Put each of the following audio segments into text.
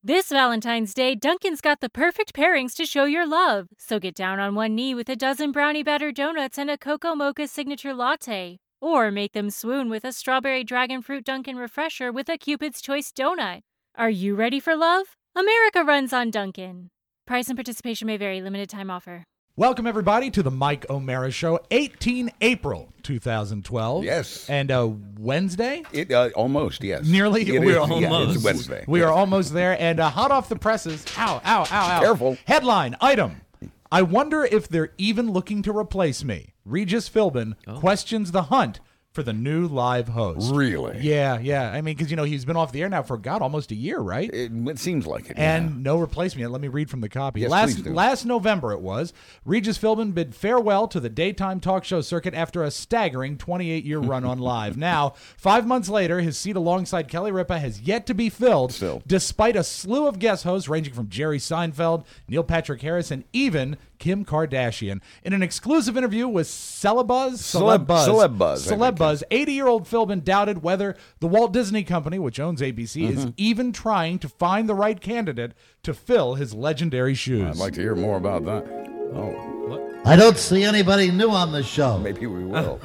This Valentine's Day, Dunkin's got the perfect pairings to show your love. So get down on one knee with a dozen brownie batter donuts and a cocoa mocha signature latte. Or make them swoon with a strawberry dragon fruit Dunkin' refresher with a Cupid's Choice donut. Are you ready for love? America runs on Dunkin'. Price and participation may vary. Limited time offer. Welcome, everybody, to the Mike O'Mara Show, 18 April 2012. Yes. And Wednesday? Almost, yes. Nearly? We're almost. Yeah, it's Wednesday. We are almost there. And hot off the presses, ow. Careful. Headline, item. I wonder if they're even looking to replace me. Regis Philbin questions the hunt for the new live host. Really? Yeah. I mean, because, he's been off the air now for, almost a year, right? It seems like it, And no replacement. Let me read from the copy. Yes, please do. Last November it was, Regis Philbin bid farewell to the daytime talk show circuit after a staggering 28-year run on Live. Now, 5 months later, his seat alongside Kelly Ripa has yet to be filled, despite a slew of guest hosts ranging from Jerry Seinfeld, Neil Patrick Harris, and even Kim Kardashian. In an exclusive interview with Celebuzz, 80-year-old Philbin doubted whether the Walt Disney Company, which owns ABC, is even trying to find the right candidate to fill his legendary shoes. I'd like to hear more about that. Oh. What? I don't see anybody new on the show. Maybe we will.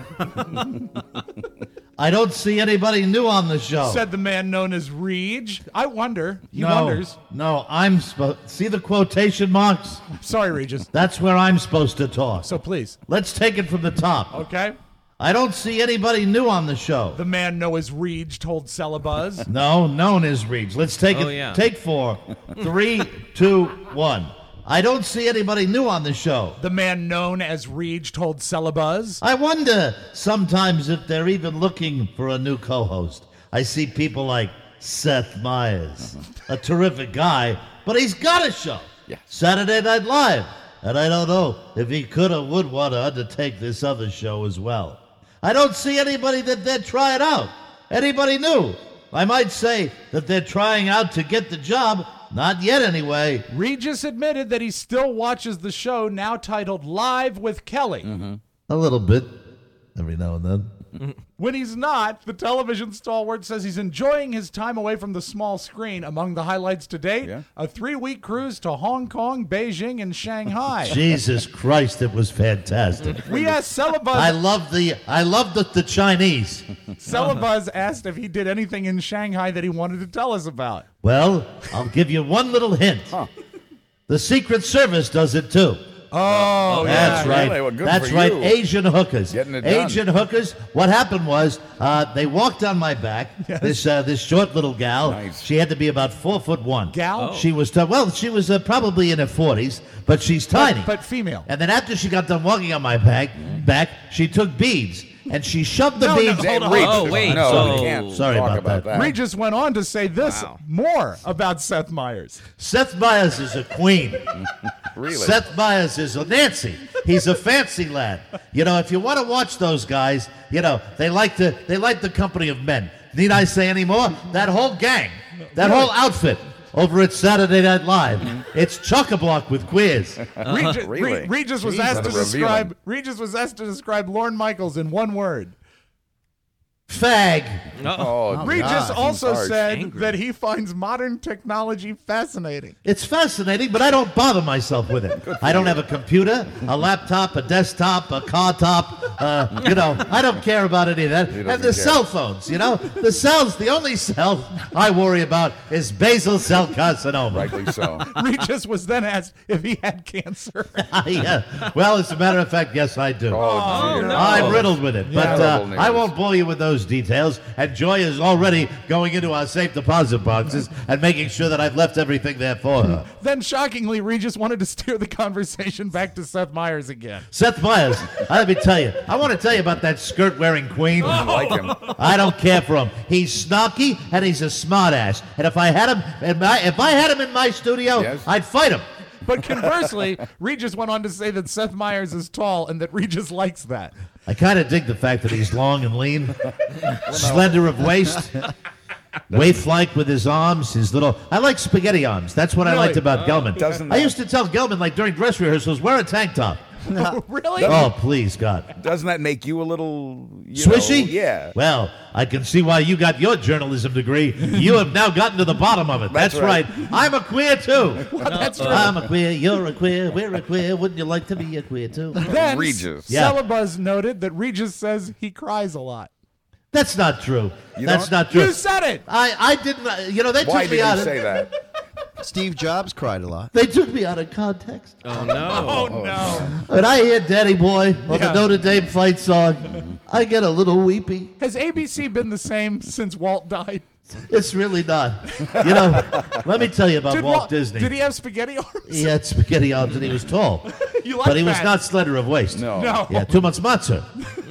I don't see anybody new on the show. Said the man known as Reg. I wonder. He wonders. No, I'm supposed... See the quotation marks? Sorry, Regis. That's where I'm supposed to talk. So please. Let's take it from the top. Okay. I don't see anybody new on the show. The man known as Reg told Celebuzz. No, known as Reg. Let's take it. Yeah. Take 4. 3, 2, 1. I don't see anybody new on the show. The man known as Reg told Celebuzz. I wonder sometimes if they're even looking for a new co-host. I see people like Seth Meyers, a terrific guy, but he's got a show, Saturday Night Live, and I don't know if he could or would want to undertake this other show as well. I don't see anybody that they're trying out, anybody new. I might say that they're trying out to get the job. Not yet, anyway. Regis admitted that he still watches the show now titled Live with Kelly. A little bit, every now and then. When he's not, the television stalwart says he's enjoying his time away from the small screen. Among the highlights to date, a 3-week cruise to Hong Kong, Beijing, and Shanghai. Jesus Christ, it was fantastic. We asked Celebuzz. I love the Chinese. Celebuzz asked if he did anything in Shanghai that he wanted to tell us about. Well, I'll give you one little hint. The Secret Service does it too. Oh, that's right. Really? Well, that's right. You. Asian hookers. Getting it done. Asian hookers. What happened was they walked on my back. This short little gal. Nice. She had to be about 4'1". Gal? She was she was probably in her 40s, but she's tiny. But female. And then after she got done walking on my back, she took beads. And she shoved the beads. Hold on. Oh, wait. No, we can't Sorry talk about that. Regis went on to say this more about Seth Meyers. Seth Meyers is a queen. Really? Seth Meyers is a Nancy. He's a fancy lad. If you want to watch those guys, they like the company of men. Need I say any more? That whole gang, that whole outfit over at Saturday Night Live. It's chock-a-block with queers. Really? Regis was asked to describe Lorne Michaels in one word. Fag. Regis also said that he finds modern technology fascinating. It's fascinating, but I don't bother myself with it. I don't have a computer, a laptop, a desktop, a car top. I don't care about any of that. And the cell phones, the cells, the only cell I worry about is basal cell carcinoma. Rightly so. Regis was then asked if he had cancer. Well, as a matter of fact, yes, I do. Oh, no. I'm riddled with it. But Terrible I news. won't bore you with those details. And Joy is already going into our safe deposit boxes and making sure that I've left everything there for her. Then, shockingly, Regis wanted to steer the conversation back to Seth Meyers again. Seth Meyers, let me tell you. I want to tell you about that skirt-wearing queen. I like him. I don't care for him. He's snarky and he's a smartass. And if I had him in my studio, I'd fight him. But conversely, Regis went on to say that Seth Meyers is tall and that Regis likes that. I kind of dig the fact that he's long and lean, slender of waist, waif-like with his arms, his little... I like spaghetti arms. That's what I liked about Gelman. I used to tell Gelman, during dress rehearsals, wear a tank top. Really? Oh, please, God. Doesn't that make you a little Swishy? Yeah. Well, I can see why you got your journalism degree. You have now gotten to the bottom of it. That's right. I'm a queer, too. That's true. I'm a queer, you're a queer, we're a queer. Wouldn't you like to be a queer, too? Then Regis. Yeah. Celebuzz noted that Regis says he cries a lot. That's not true. That's don't? not true. You said it. I didn't, they Why took did me out you of say that? Steve Jobs cried a lot. They took me out of context. Oh, no. When I hear Daddy Boy or the Notre Dame fight song, I get a little weepy. Has ABC been the same since Walt died? It's really not. Let me tell you about Walt Disney. Did he have spaghetti arms? He had spaghetti arms and he was tall. You like But he was that? not slender of waist. No. Yeah, too much matzo.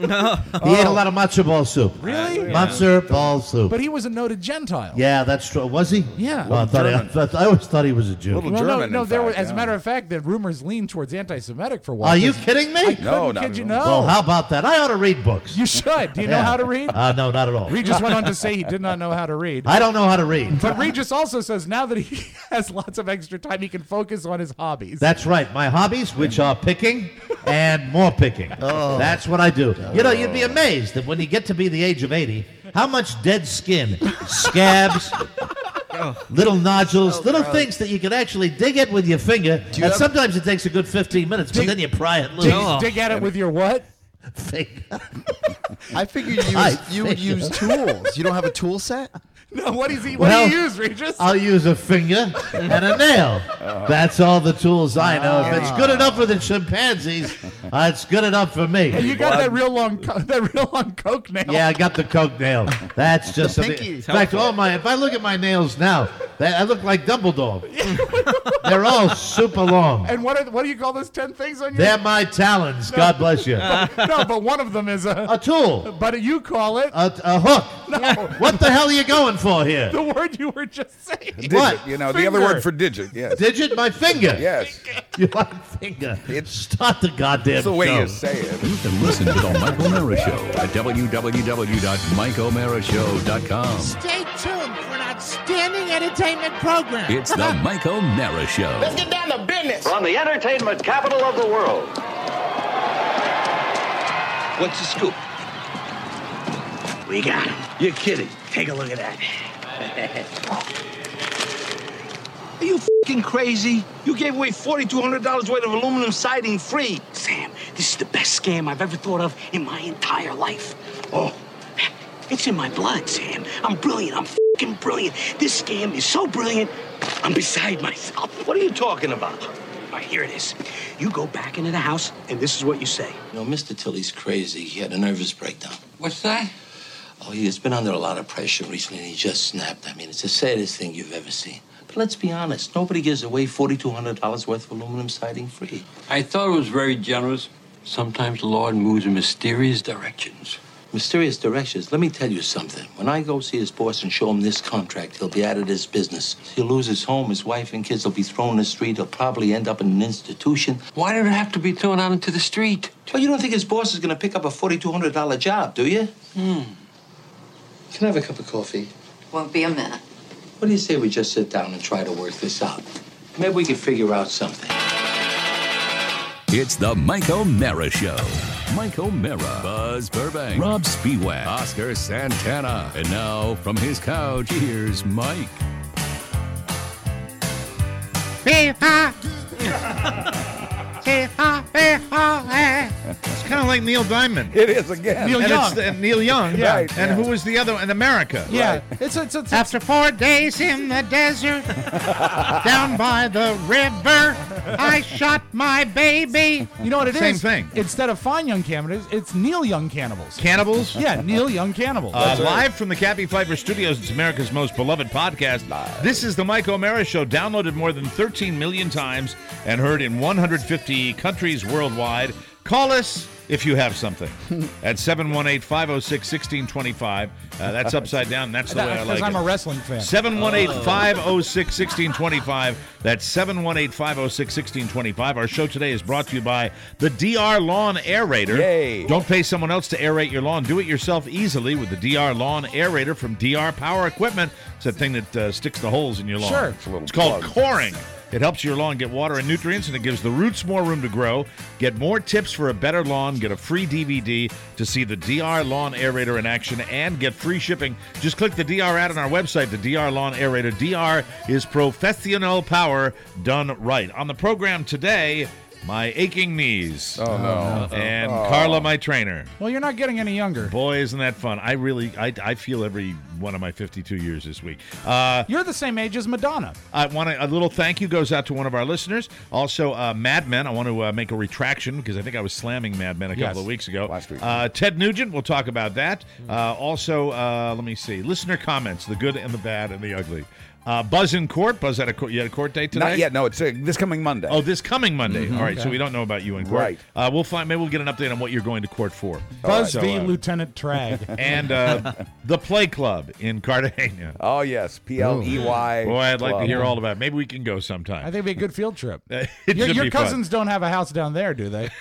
He ate a lot of matzo ball soup. Really? Matzo ball soup. But he was a noted Gentile. Yeah, that's true. Was he? Yeah. Well, I always thought he was a Jew. Little Well, German, no. in There were, fact, as a matter of fact, the rumors lean towards anti-Semitic for Walt. Are you Disney. kidding me? No, Couldn't not kid at you all. know. Well, how about that? I ought to read books. You should. Do you know Yeah. how to read? No, not at all. Regis went on to say he did not know how to read. I don't know how to read. But Regis also says now that he has lots of extra time, he can focus on his hobbies. That's right. My hobbies, which are picking and more picking. That's what I do. You'd be amazed that when you get to be the age of 80, how much dead skin, scabs, little nodules, little things that you can actually dig at with your finger. And sometimes it takes a good 15 minutes, but then you pry it loose. Dig at it with your what? Finger. I figured you would use tools. You don't have a tool set? No, what do you Well, use, Regis? I'll use a finger and a nail. That's all the tools I know. If it's good enough for the chimpanzees, it's good enough for me. You got that real long Coke nail. Yeah, I got the Coke nail. That's just something. pinky. In fact, if I look at my nails now, I look like Dumbledore. They're all super long. And what do you call those 10 things on your? They're my talons. God bless you. No, but one of them is A tool. But you call it A hook. no. What the hell are you going for here? The word you were just saying. Digit, What? the other Finger. word for digit, yes. Digit? My finger. Yes. You like finger. Start the goddamn That's the way show. you say it. You can listen to The Mike O'Mara Show at www.mikeomarashow.com. Stay tuned for an outstanding entertainment program. It's The Mike O'Mara Show. Let's get down to business. From the entertainment capital of the world. What's the scoop? We got him. You're kidding. Take a look at that. Are you f***ing crazy? You gave away $4,200 worth of aluminum siding free. Sam, this is the best scam I've ever thought of in my entire life. Oh, it's in my blood, Sam. I'm brilliant. I'm f***ing brilliant. This scam is so brilliant, I'm beside myself. What are you talking about? All right, here it is. You go back into the house, and this is what you say. Mr. Tilley's crazy. He had a nervous breakdown. What's that? Oh, he has been under a lot of pressure recently, and he just snapped. I mean, it's the saddest thing you've ever seen. But let's be honest. Nobody gives away $4,200 worth of aluminum siding free. I thought it was very generous. Sometimes the Lord moves in mysterious directions. Mysterious directions. Let me tell you something. When I go see his boss and show him this contract, he'll be out of this business. He'll lose his home. His wife and kids will be thrown in the street. He'll probably end up in an institution. Why did it have to be thrown out into the street? Well, you don't think his boss is going to pick up a $4,200 job, do you? Can I have a cup of coffee? Won't be a minute. What do you say we just sit down and try to work this out? Maybe we can figure out something. It's The Mike O'Mara Show. Mike O'Mara, Buzz Burbank, Rob Spiewak, Oscar Santana. And now, from his couch, here's Mike. It's kind of like Neil Diamond. It is again. Neil Young. Neil Young. Yeah. Right, And yeah. who was the other one? In America. Yeah. It's After 4 days in the desert, down by the river, I shot my baby. you know what it is? Same thing. Instead of Fine Young Cannibals, it's Neil Young Cannibals. Cannibals? Yeah, Neil Young Cannibals. Live from the Cappy Pfeiffer Studios, it's America's most beloved podcast. This is the Mike O'Mara Show, downloaded more than 13 million times and heard in 150 countries worldwide. Call us if you have something at 718-506-1625. That's upside down. That's the way I like Because I'm it. a wrestling fan. 718-506-1625. That's 718-506-1625. Our show today is brought to you by the DR Lawn Aerator. Yay. Don't pay someone else to aerate your lawn. Do it yourself easily with the DR Lawn Aerator from DR Power Equipment. It's that thing that sticks the holes in your lawn. Sure. It's a little It's called plug. coring. It helps your lawn get water and nutrients, and it gives the roots more room to grow. Get more tips for a better lawn. Get a free DVD to see the DR Lawn Aerator in action and get free shipping. Just click the DR ad on our website, the DR Lawn Aerator. DR is professional power done right. On the program today, my aching knees. Oh, no. And Carla, my trainer. Well, you're not getting any younger. Boy, isn't that fun. I feel every one of my 52 years this week. You're the same age as Madonna. I want a little thank you goes out to one of our listeners. Also, Mad Men. I want to make a retraction because I think I was slamming Mad Men a couple of weeks ago. Last week. Ted Nugent, we'll talk about that. Also, let me see. Listener comments, the good and the bad and the ugly. Buzz in court. Buzz, you had a court date today? Not yet. No, it's this coming Monday. Oh, this coming Monday. All right, so we don't know about you in court. Right. We'll find. Maybe we'll get an update on what you're going to court for. Buzz v. Lieutenant Trag. And the Play Club in Cartagena. Oh, yes. P-L-E-Y. Boy, I'd like to hear all about it. Maybe we can go sometime. I think it'd be a good field trip. Your cousins don't have a house down there, do they?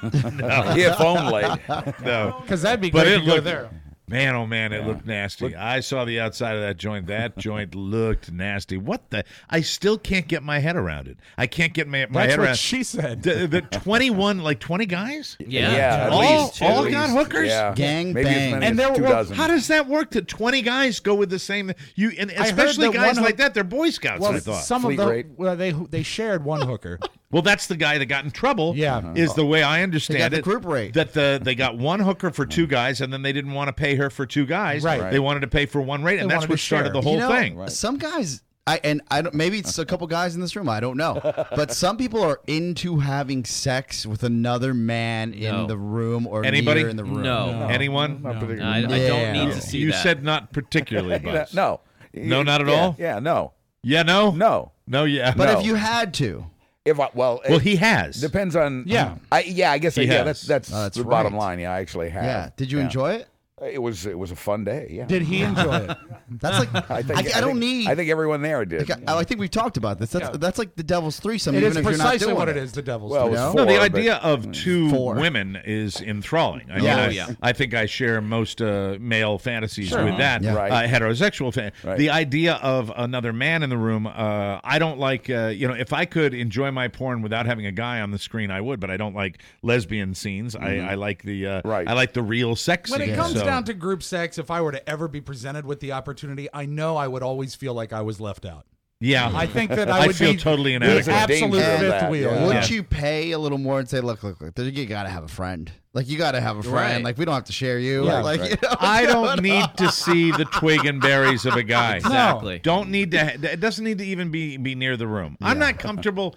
No. If only. No. Because that'd be great to go there. Man, oh man, it looked nasty. I saw the outside of that joint. That joint looked nasty. What the? I still can't get my head around it. I can't get my head around. That's what she said. The 21, like 20 guys? Yeah. All got hookers? Yeah. Gang Maybe bang. as many And as there 2 were- dozen. How does that work that 20 guys go with the same? And I heard especially that guys one like that, they're Boy Scouts, Well, I thought. some Fleet of rate. them, they shared one hooker. Well, that's the guy that got in trouble. Yeah. Is the way I understand the it. group rate. That they got one hooker for 2 guys, and then they didn't want to pay her for 2 guys. Right. They wanted to pay for one rate, and They that's wanted what to started share. the whole thing. Some guys, I don't. Maybe it's a couple guys in this room. I don't know, but some people are into having sex with another man in the room or Anybody? near in the room. No. Anyone? Not particularly. I don't need to see You that. said not particularly, Buzz. No. No, not at all? Yeah, no. Yeah, no? No. No, yeah. But No. if you had to, Well, he has. Depends on. Yeah. I guess. He Yeah, has. that's That's the bottom right. line. Yeah, I actually have. yeah. Did you enjoy it? It was a fun day. Yeah. Did he enjoy it? That's like I don't need. I think everyone there did. I think we've talked about this. That's like the devil's threesome. It even is if you're not precisely doing what it is, the devil's Well, it threesome. was No, the 4, idea but- of 2 4. women is enthralling. I mean, Yeah. I think I share most male fantasies with that. Yeah. Right. Heterosexual fan. Right. The idea of another man in the room, I don't like. If I could enjoy my porn without having a guy on the screen, I would. But I don't like lesbian scenes. I like the Right. I like the real sex When scenes. it comes so- down to group sex, if I were to ever be presented with the opportunity, I know I would always feel like I was left out. yeah, I think that I I would feel be totally the inadequate. absolute Danger of fifth that, wheel. yeah. Wouldn't you pay a little more and say, look, you got to have a friend. Like, you got to have a friend. Right. Like, we don't have to share you. Yeah, like, right. you know, I what's don't going need on? to see the twig and berries of a guy. Exactly. Don't need to. It doesn't need to even be near the room. I'm not comfortable.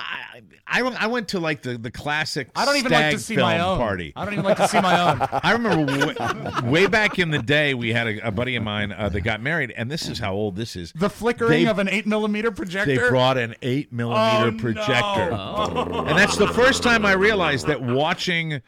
I went to like the classic. I don't even stag like to see film my own. party. I don't even like to see my own. I remember way back in the day, we had a buddy of mine that got married, and this is how old this is. The flickering They- of an 8mm projector. They brought an 8mm Oh, projector, no. and that's the first time I realized that watching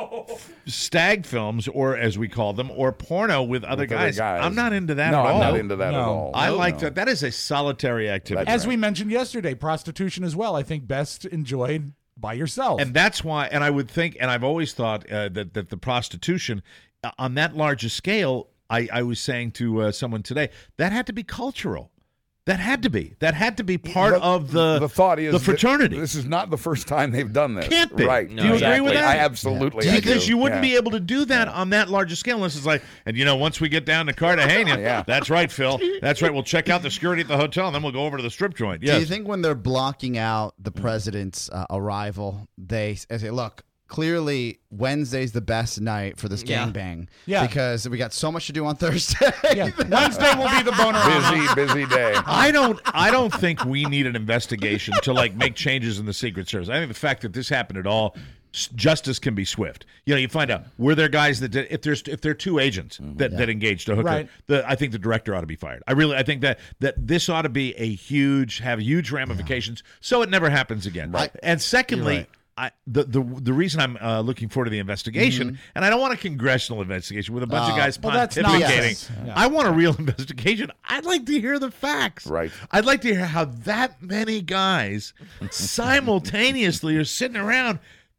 stag films, or as we call them, or porno with other With other guys, guys. I'm not into that No, at all. I'm not into that at No. all. I No. like that. That is a solitary activity. As we mentioned yesterday, prostitution as well, I think best enjoyed by yourself. And that's why, and I would think, and I've always thought that the prostitution on that large a scale, I was saying to someone today, that had to be cultural. That had to be part of the thought is the fraternity. that this is not the first time they've done this. Can't be. Right. Do you agree with that? I absolutely Because do. you wouldn't Yeah. be able to do that on that large a scale unless it's like, and once we get down to Cartagena, Yeah. that's right, Phil. That's right. We'll check out the security at the hotel, and then we'll go over to the strip joint. Do Yes. you think when they're blocking out the president's arrival, they say, look, clearly Wednesday's the best night for this gangbang. Yeah. Because we got so much to do on Thursday. Yeah. Wednesday will be the boner. busy day. I don't think we need an investigation to like make changes in the Secret Service. I think the fact that this happened at all, justice can be swift. You find out were there guys that did, if there are 2 agents that engaged a hooker, Right. I think the director ought to be fired. I think that this ought to be have huge ramifications, so it never happens again. Right. And secondly. The reason I'm looking forward to the investigation, and I don't want a congressional investigation with a bunch of guys well, that's pontificating. nonsense. Yeah. I want a real investigation. I'd like to hear the facts. Right. I'd like to hear how that many guys simultaneously are sitting around.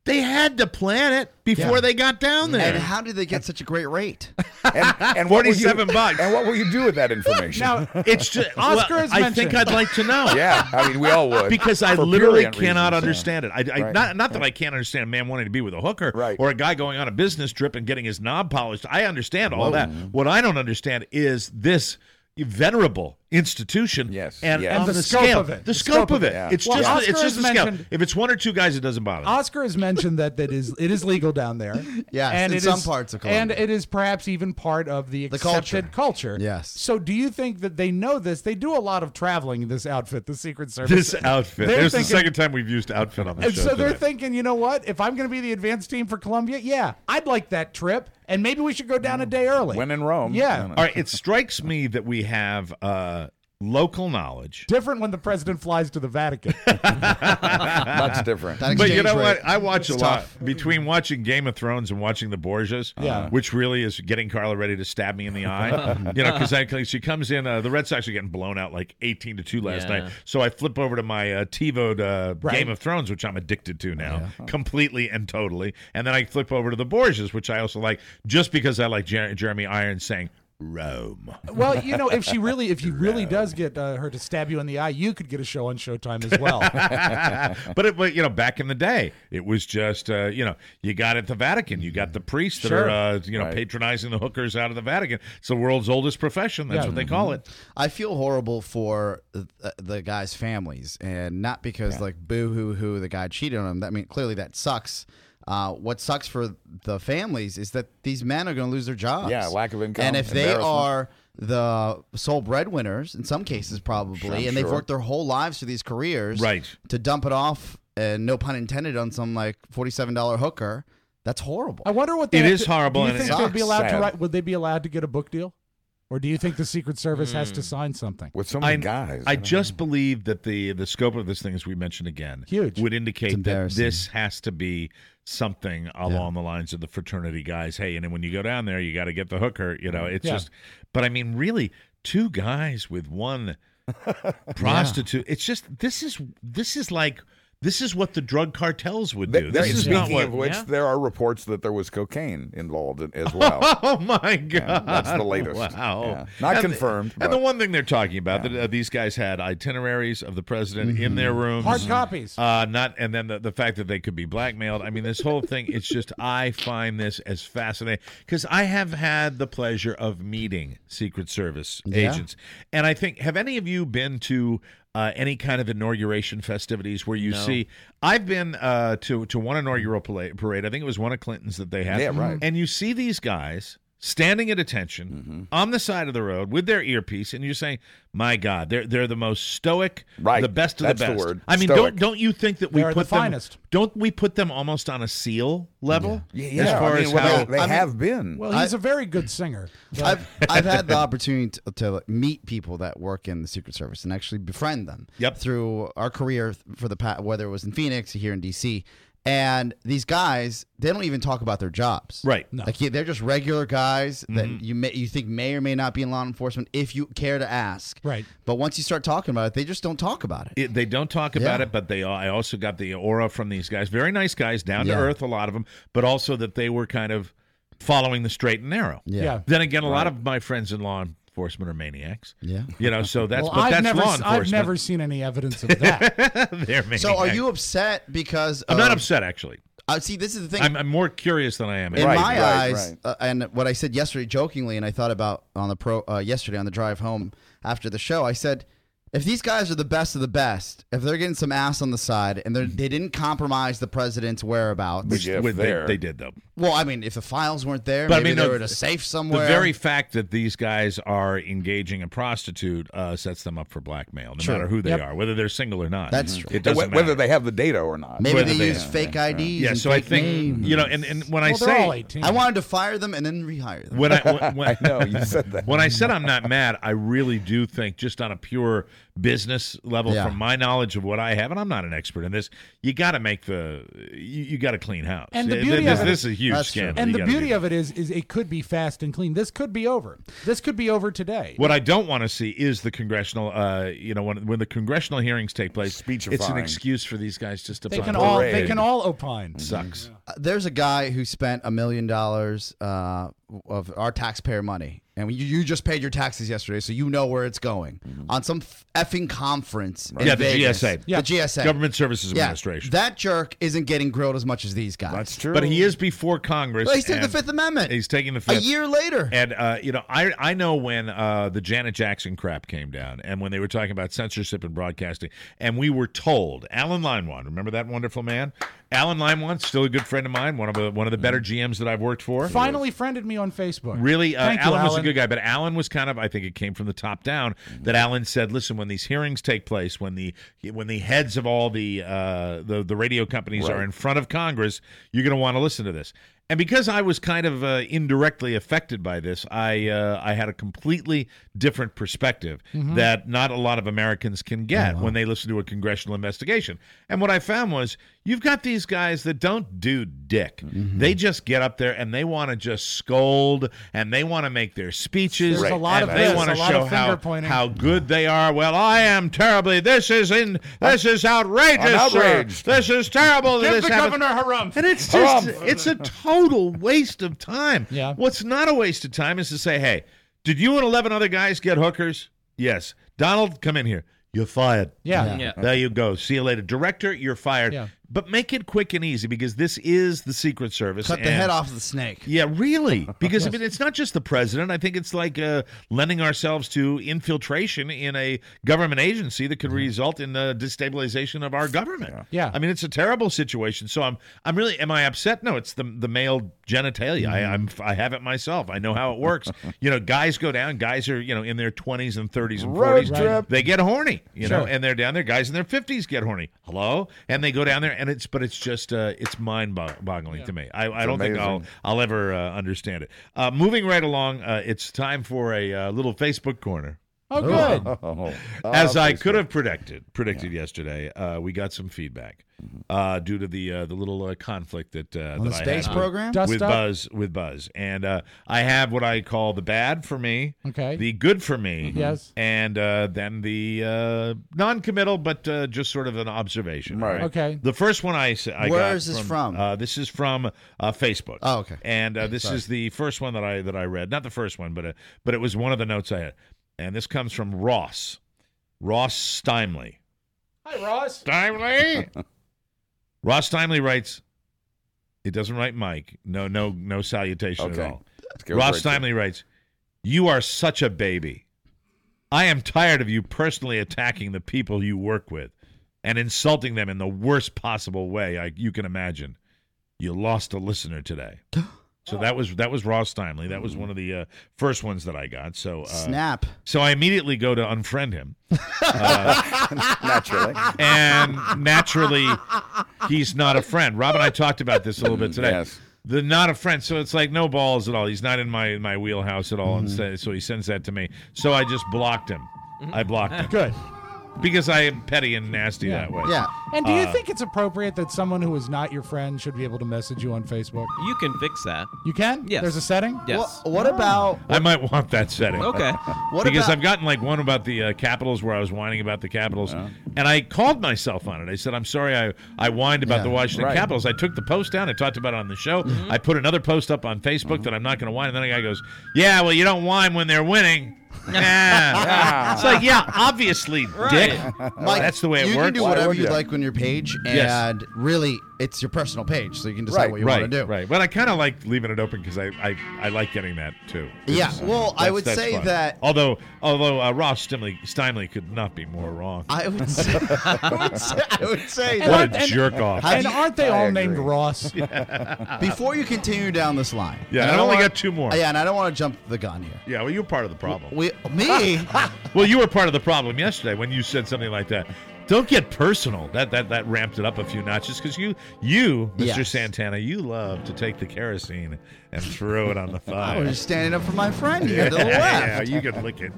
They had to plan it before they got down there. And how did they get such a great rate? And what will you- $47. And what will you do with that information? Now, It's just Oscar well, has I mentioned- think I'd like to know. Yeah, I mean, we all would. Because I For literally prurient cannot reasons, understand it. Right. Not that I can't understand a man wanting to be with a hooker Right. or a guy going on a business trip and getting his knob polished. I understand all that. What I don't understand is this venerable institution and yes. on the the scope scale of it. The scope of it. Yeah. It's Well, just Oscar it's just has the scale. mentioned- If it's one or two guys, it doesn't bother me. Oscar has mentioned that it is legal down there. Yes, and in it some is- parts of Colombia. and it is perhaps even part of the accepted culture. Yes. So, do you think that they know this? They do a lot of traveling in this outfit, the Secret Service. This outfit. They're There's the thinking- second time we've used outfit on the And show. so they're today. thinking, you know what? If I'm going to be the advanced team for Colombia, yeah, I'd like that trip, and maybe we should go down a day early. When in Rome. Yeah. All right. It strikes me that we have local knowledge. Different when the president flies to the Vatican. Much different. That But you exchange know what? rate, I watch a it's lot tough. between watching Game of Thrones and watching the Borgias, Yeah. which really is getting Carla ready to stab me in the eye. Because she comes in. The Red Sox are getting blown out like 18-2 last Yeah. night. So I flip over to my TiVoed Right. Game of Thrones, which I'm addicted to now, completely and totally. And then I flip over to the Borgias, which I also like, just because I like Jeremy Irons saying Rome. Well, you know, if he really does get her to stab you in the eye, you could get a show on Showtime as well. But back in the day, it was just you got at the Vatican, you got the priests that Sure. are Right. patronizing the hookers out of the Vatican. It's the world's oldest profession. That's Yeah. what they call it. I feel horrible for the guys' families, and not because like boo hoo the guy cheated on him. I mean, clearly that sucks. What sucks for the families is that these men are going to lose their jobs. Yeah, lack of income, And if they embarrassment. are the sole breadwinners, in some cases probably, and they've sure. worked their whole lives for these careers, Right. to dump it off, and no pun intended, on some like $47 hooker, that's horrible. I wonder what It they is horrible, Do you and think it they'd be allowed to sucks. write? Would they be allowed to get a book deal, or do you think the Secret Service has to sign something? With so many guys. I just believe that the scope of this thing, as we mentioned again, Huge. would It's indicate that embarrassing. this has to be something along the lines of the fraternity guys. Hey, and then when you go down there, you got to get the hooker. It's Yeah. just. But I mean, really, two guys with one prostitute. It's just this is what the drug cartels would do. This is not Speaking what. of which, Yeah. there are reports that there was cocaine involved as well. Oh my God! that's the latest. Wow, Yeah. Not And- confirmed, And but- the one thing they're talking about that these guys had itineraries of the president in their rooms, Hard copies. and then the fact that they could be blackmailed. I mean, this whole thing. It's just I find this as fascinating because I have had the pleasure of meeting Secret Service agents, and I think have any of you been to any kind of inauguration festivities where you see? I've been to one inaugural parade. I think it was one of Clinton's that they had. Yeah, right. And you see these guys standing at attention on the side of the road with their earpiece, and you're saying, "My God, they're the most stoic, Right. the best of That's the the best." word. I mean, Stoic. don't you think that we They're the put them? finest. Don't we put them almost on a SEAL level? Yeah, as far I mean, as well, how they have been. Well, he's a very good singer. but- I've had the opportunity to meet people that work in the Secret Service and actually befriend them. Yep. Through our career for whether it was in Phoenix or here in DC. And these guys, they don't even talk about their jobs. Right. No. Like they're just regular guys that you think may or may not be in law enforcement if you care to ask. Right. But once you start talking about it, they just don't talk about it. They don't talk about Yeah. it, but I also got the aura from these guys. Very nice guys, down to Yeah. earth, a lot of them, but also that they were kind of following the straight and narrow. Yeah. Then again, a lot of my friends in law enforcement are maniacs. Yeah. So that's well, but that's law enforcement. I've never seen any evidence of that. They're maniacs. So are you upset because I'm not upset, actually. See, this is the thing. I'm more curious than I am. In Right, my right, eyes, and what I said yesterday jokingly, and I thought about on the yesterday on the drive home after the show, I said, if these guys are the best of the best, if they're getting some ass on the side and they didn't compromise the president's whereabouts, They did, though. well, I mean, if the files weren't there, But I maybe mean, they no, were in a safe somewhere. The very fact that these guys are engaging a prostitute sets them up for blackmail, no True. matter who they Yep. are, whether they're single or not. That's true. It doesn't Whether matter. they have the data or not. Maybe whether they they- use fake IDs. Yeah, and so I fake think names. and when I Well, they're all say 18. I wanted to fire them and then rehire them. when I I know you said that. when I said I'm not mad, I really do think just on a pure business level, Yeah. from my knowledge of what I have, and I'm not an expert in this, you got to make you got to clean house. And the beauty of it, this is a huge scandal. And You the gotta beauty do of it is it could be fast and clean. This could be over. This could be over today. What I don't want to see is the congressional, when the congressional hearings take place, Speechifying. it's an excuse for these guys just to They can parade. all opine. Sucks. There's a guy who spent $1 million of our taxpayer money, and you just paid your taxes yesterday, so you know where it's going on some effing conference. In The Vegas. GSA. The GSA, Government Services Yeah, Administration. That jerk isn't getting grilled as much as these guys. That's true. But he is before Congress. Well, he's taking the and Fifth Amendment. He's taking the Fifth. A year later. And, I know when the Janet Jackson crap came down and when they were talking about censorship in broadcasting, and we were told, Alan Limewand, remember that wonderful man? Alan Limewand, still a good friend of mine, one of the better GMs that I've worked for. Finally friended me on Facebook. Really, Thank you, Alan was a Alan. good guy, but Alan was kind of, I think it came from the top down, that Alan said, listen, when these hearings take place, when the heads of all the radio companies are in front of Congress, you're going to want to listen to this. And because I was kind of indirectly affected by this, I had a completely different perspective that not a lot of Americans can get when they listen to a congressional investigation. And what I found was, you've got these guys that don't do dick. They just get up there and they want to just scold and they want to make their speeches. There's a lot and of they this, want a to lot show of finger pointing. how good they are. Well, I am terribly. This is outrageous. I'm outraged. Sir. This is terrible. Give This the happens. governor harumph. And it's just, it's a total waste of time. Yeah. What's not a waste of time is to say, hey, did you and 11 other guys get hookers? Yes. Donald, come in here. You're fired. Yeah. There you go. See you later. Director, you're fired. Yeah. But make it quick and easy because this is the Secret Service. Cut the head off of the snake. Yeah, really. Because I mean, it's not just the president. I think it's like lending ourselves to infiltration in a government agency that could result in the destabilization of our government. Yeah. I mean, it's a terrible situation. So am I upset? No, it's the male genitalia. I have it myself. I know how it works. Guys go down. Guys are in their 20s and 30s and 40s. trip. They get horny. Sure. And they're down there. Guys in their 50s get horny. Hello, and they go down there. And it's just it's mind-boggling to me. I don't think I'll ever understand it. Moving right along, it's time for a little Facebook corner. Oh, good. As I could have predicted yesterday, we got some feedback due to the little conflict that On the I space had program? with Buzz, and I have what I call the bad for me, Okay. the good for me, Yes. and then the non-committal, but just sort of an observation. Right. all Okay. The first one I got. Where is this from? This is from Facebook. Oh, okay. And this is the first one that I read. Not the first one, but it was one of the notes I had. And this comes from Ross Steinley. Hi, Ross. Steinley. Ross Steinley writes. It doesn't write Mike. No salutation Okay. at all. Let's go Ross right to- Steinley writes, "You are such a baby. I am tired of you personally attacking the people you work with and insulting them in the worst possible way you can imagine. You lost a listener today." So that was Ross Steinley. That was one of the first ones that I got. So Snap. So I immediately go to unfriend him. Naturally. And naturally, he's not a friend. Rob and I talked about this a little bit today. Yes. The not a friend, so it's like no balls at all. He's not in my wheelhouse at all, and so he sends that to me. So I just blocked him. I blocked him. Good. Because I am petty and nasty that way. Yeah. And do you think it's appropriate that someone who is not your friend should be able to message you on Facebook? You can fix that. You can? Yes. There's a setting? Yes. What about I might want that setting. Okay. Because I've gotten like one about the Capitals where I was whining about the Capitals, and I called myself on it. I said, I'm sorry I whined about the Washington Capitals. I took the post down. I talked about it on the show. I put another post up on Facebook that I'm not going to whine. And then a guy goes, yeah, well, you don't whine when they're winning. Yeah. It's like, yeah, obviously, dick. Mike, That's the way it you works. can do whatever you like on your page, Yes. and really, it's your personal page, so you can decide what you want to do. Right. But I kind of like leaving it open because I like getting that too. Yeah. Well, I would That's say fun. that. Although Ross Steinley could not be more wrong. I would say. I would say What that. a jerk off. And aren't they all named Ross? Before you continue down this line. Yeah, and I don't only wanna- got two more. Yeah, and I don't want to jump the gun here. Yeah, well, you're part of the problem. Me? Well, you were part of the problem yesterday when you said something like that. Don't get personal. That ramped it up a few notches because you, Mr. Yes. Santana, you love to take the kerosene and throw it on the fire. I was just standing up for my friend here to the Yeah, left. you can lick it.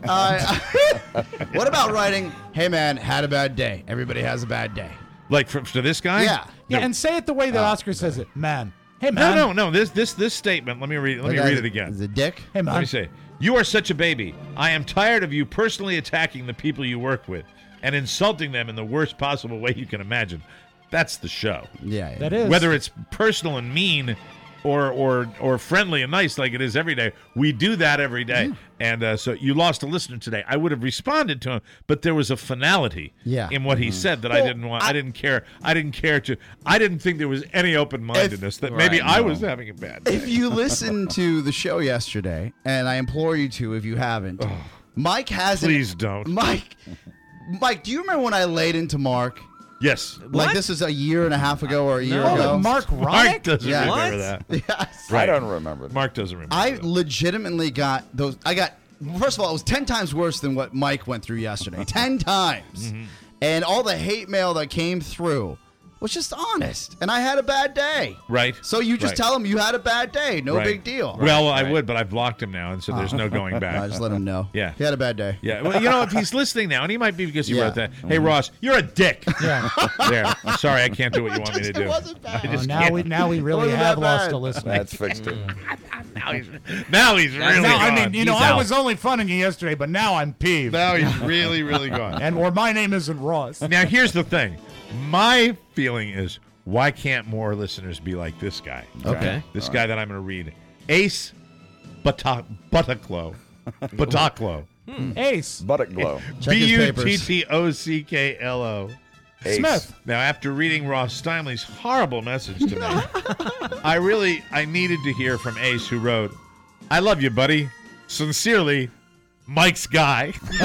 What about writing, hey, man, had a bad day. Everybody has a bad day. Like to this guy? Yeah. Yeah, No. and say it the way that Oscar says it. Man. Hey, man. No. This statement. Let me read it again. Is it dick? Hey, man. Let me say, you are such a baby. I am tired of you personally attacking the people you work with and insulting them in the worst possible way you can imagine. That's the show. Yeah. That is. Whether it's personal and mean or friendly and nice like it is every day, we do that every day. And so you lost a listener today. I would have responded to him, but there was a finality in what he said that I didn't want. I didn't care. I didn't think there was any open-mindedness that maybe I was having a bad day. If you listened to the show yesterday, and I implore you to if you haven't, Mike hasn't. Please don't. Mike, do you remember when I laid into Mark? Yes. Like this is a year and a half ago or a year ago? Mark Ronick? Mark doesn't remember that. Yes. I don't remember that. Mark doesn't remember I that. legitimately got those. First of all, it was 10 times worse than what Mike went through yesterday. 10 times. And all the hate mail that came through was just honest. And I had a bad day. Right. So you just tell him you had a bad day. No big deal. Well, I would, but I've blocked him now, and so there's no going back. I just let him know. Yeah. He had a bad day. Yeah. Well, if he's listening now, and he might be because he Yeah. wrote that. Hey, Ross, you're a dick. Yeah. There. I'm sorry, I can't do what you want me to do. It wasn't bad. I just now can't. we really Wasn't have that lost bad. a listener. That's fixed it. Now he's really No, gone. I mean, I was only funning you yesterday, but now I'm peeved. Now he's really, really gone. Or my name isn't Ross. Now, here's the thing. My feeling is, why can't more listeners be like this guy? Okay. This guy that I'm going to read. Ace Buttocklow. Buttocklow. Ace. Buttock glow. Check his papers. Buttocklo. Ace. Smith. Now, after reading Ross Steinley's horrible message to me, I needed to hear from Ace, who wrote, I love you, buddy. Sincerely, Mike's guy. Oh,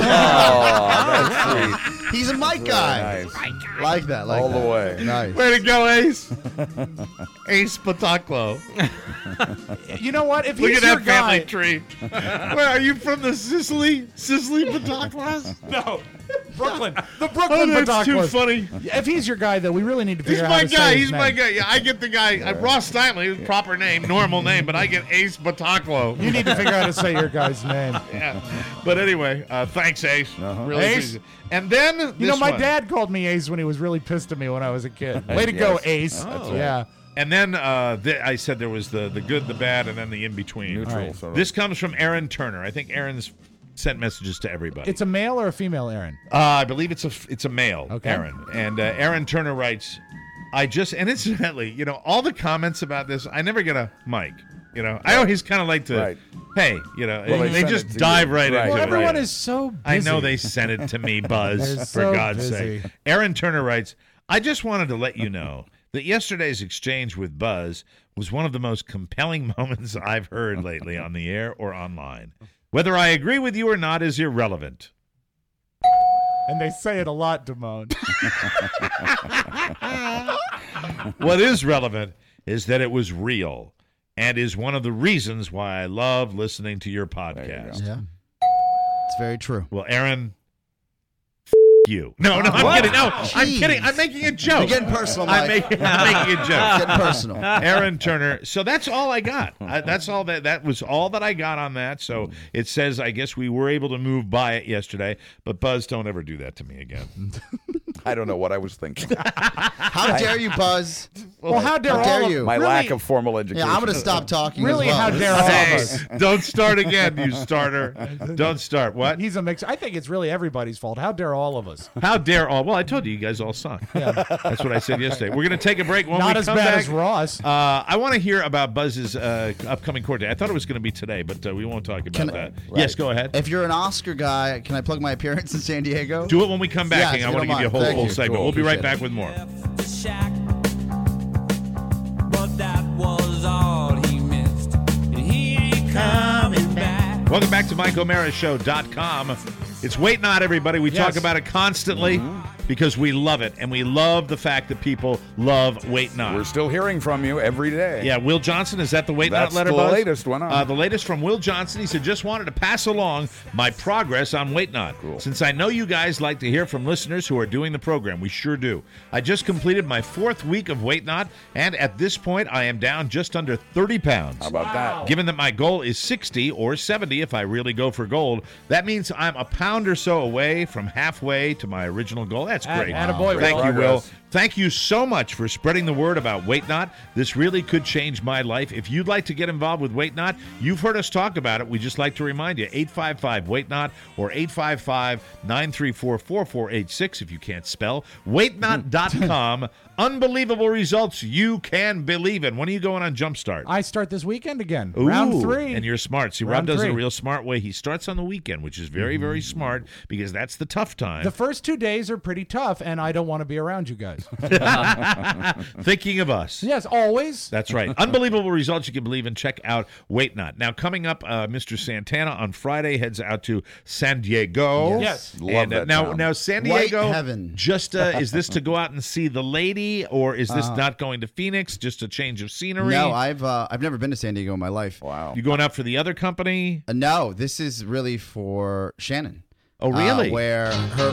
that's sweet. He's a Mike guy. Nice. Like that. Like All that. the way. Nice. Way to go, Ace. Ace Buttocklo. You know what? If Look he's at your that family guy, tree. Where are you from? The Sicily Buttocklos? no, Brooklyn, the Brooklyn Oh, that's too Buttocklos. funny. If he's your guy, though, we really need to He's figure out my how to say guy. his He's name. my guy. Yeah, I get the guy. Ross Steinley, his proper name, normal name, but I get Ace Buttocklo. You need to figure out how to say your guy's name. Yeah. But anyway, thanks, Ace. Really Ace? appreciate it. And then You know, this my one. dad called me Ace when he was really pissed at me when I was a kid. Way to go, Yes. Ace. That's right. Yeah. And then I said there was the good, the bad, and then the in-between. Neutral, Right. sort of. This comes from Aaron Turner. I think Aaron's sent messages to everybody. It's a male or a female, Aaron? I believe it's a male, Okay. Aaron. And Aaron Turner writes, and incidentally, all the comments about this, I never get a Mike. I always kind of like to, hey, Well, they send just it to dive you. right Right. into Well, it. everyone is so busy. I know they sent it to me, Buzz, They're for so God's busy. sake. Aaron Turner writes, I just wanted to let you know that yesterday's exchange with Buzz was one of the most compelling moments I've heard lately on the air or online. Whether I agree with you or not is irrelevant. And they say it a lot, Damone. What is relevant is that it was real and is one of the reasons why I love listening to your podcast. Yeah. It's very true. Well, Aaron, you. No, I'm kidding. No, I'm Jeez. kidding. I'm making a joke. You're getting personal, I'm Mike. making a joke. Getting personal. Aaron Turner. So that's all I got. That's all that was all that I got on that. So it says, I guess we were able to move by it yesterday. But Buzz, don't ever do that to me again. I don't know what I was thinking. How dare you, Buzz? Well, how dare all of you? My really, lack of formal education. Yeah, I'm going to stop talking. Really, as well. how dare all of us? Hey, don't start again, you starter. Don't start. What? He's a mixer. I think it's really everybody's fault. How dare all of us? How dare all? Well, I told you guys all suck. That's what I said yesterday. We're going to take a break. When Not we as come bad back, as Ross. I want to hear about Buzz's upcoming court date. I thought it was going to be today, but we won't talk about that. Yes, go ahead. If you're an Oscar guy, can I plug my appearance in San Diego? Do it when we come back, Yes, and I if want to you give you a don't whole mind. full Thank you. segment. Cool. We'll be right Appreciate back with more. Welcome back to MikeO'MaraShow.com. It's Wait Not, everybody. We talk about it constantly. because we love it, and we love the fact that people love Wait Not. We're still hearing from you every day. Yeah, Will Johnson, is that the Wait That's Not letter, the Buzz? latest one. The latest from Will Johnson. He said, just wanted to pass along my progress on Wait Not. Cool. Since I know you guys like to hear from listeners who are doing the program, we sure do. I just completed my 4th week of Wait Not, and at this point, I am down just under 30 pounds. How about that? Given that my goal is 60 or 70 if I really go for gold, that means I'm a pound or so away from halfway to my original goal. That's great. Attaboy, Thank Will. you, Will. Thank you so much for spreading the word about Wait Not. This really could change my life. If you'd like to get involved with Wait Not, you've heard us talk about it. We just like to remind you, 855-WAIT-NOT or 855-934-4486 if you can't spell. WaitNot.com. Unbelievable results you can believe in. When are you going on Jumpstart? I start this weekend again. Ooh, Round 3. And you're smart. See, Rob Round does it a 3. real smart way. He starts on the weekend, which is very, very smart because that's the tough time. The first 2 days are pretty tough, and I don't want to be around you guys. Thinking of us. Yes, always. That's right. Unbelievable results you can believe in. Check out Wait Not. Now, coming up, Mr. Santana on Friday heads out to San Diego. Yes. Love And, that now, town. now, San White Diego, heaven. just is this to go out and see the lady, or is this not going to Phoenix, just a change of scenery? No, I've never been to San Diego in my life. Wow. You going out for the other company? No, this is really for Shannon. Oh, really? Where her.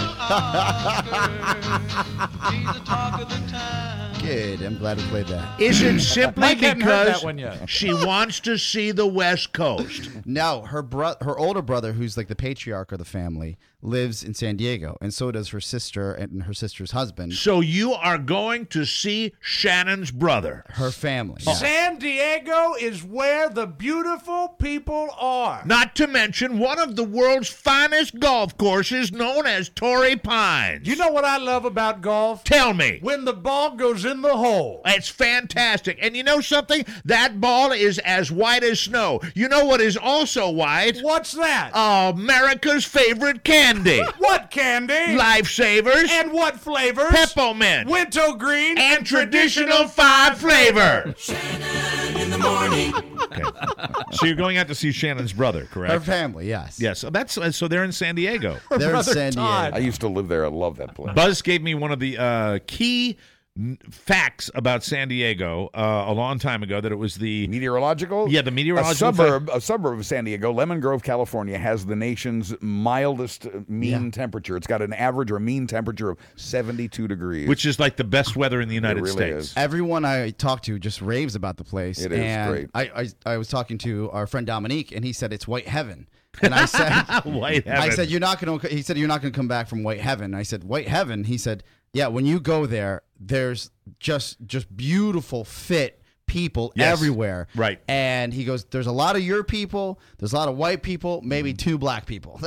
Good. I'm glad we played that. Is it simply Mike hadn't heard because that one yet. she wants to see the West Coast? No, her older brother, who's like the patriarch of the family, lives in San Diego, and so does her sister and her sister's husband. So you are going to see Shannon's brother. Her family. San Diego is where the beautiful people are. Not to mention one of the world's finest golf courses known as Torrey Pines. You know what I love about golf? Tell me. When the ball goes in the hole. It's fantastic. And you know something? That ball is as white as snow. You know what is also white? What's that? America's favorite candy. What candy? Lifesavers. And what flavors? Peppermint. Wintergreen. And traditional 5 flavor. Shannon in the morning. Okay. So you're going out to see Shannon's brother, correct? Her family, yes. Yes. So they're in San Diego. They're in brother San Diego. Todd. I used to live there. I love that place. Buzz gave me one of the key facts about San Diego a long time ago, that it was the meteorological. Yeah, the meteorological a suburb of San Diego, Lemon Grove, California, has the nation's mildest mean temperature. It's got an average or mean temperature of 72 degrees, which is like the best weather in the United really States. is. Everyone I talk to just raves about the place. It is and great. I was talking to our friend Dominique, and he said it's white heaven. And I said, White heaven. I said, you're not going to. He said, you're not going to come back from white heaven. I said, white heaven. He said, yeah. When you go there, there's just beautiful, fit people everywhere. Right. And he goes, there's a lot of your people, there's a lot of white people, maybe 2 black people.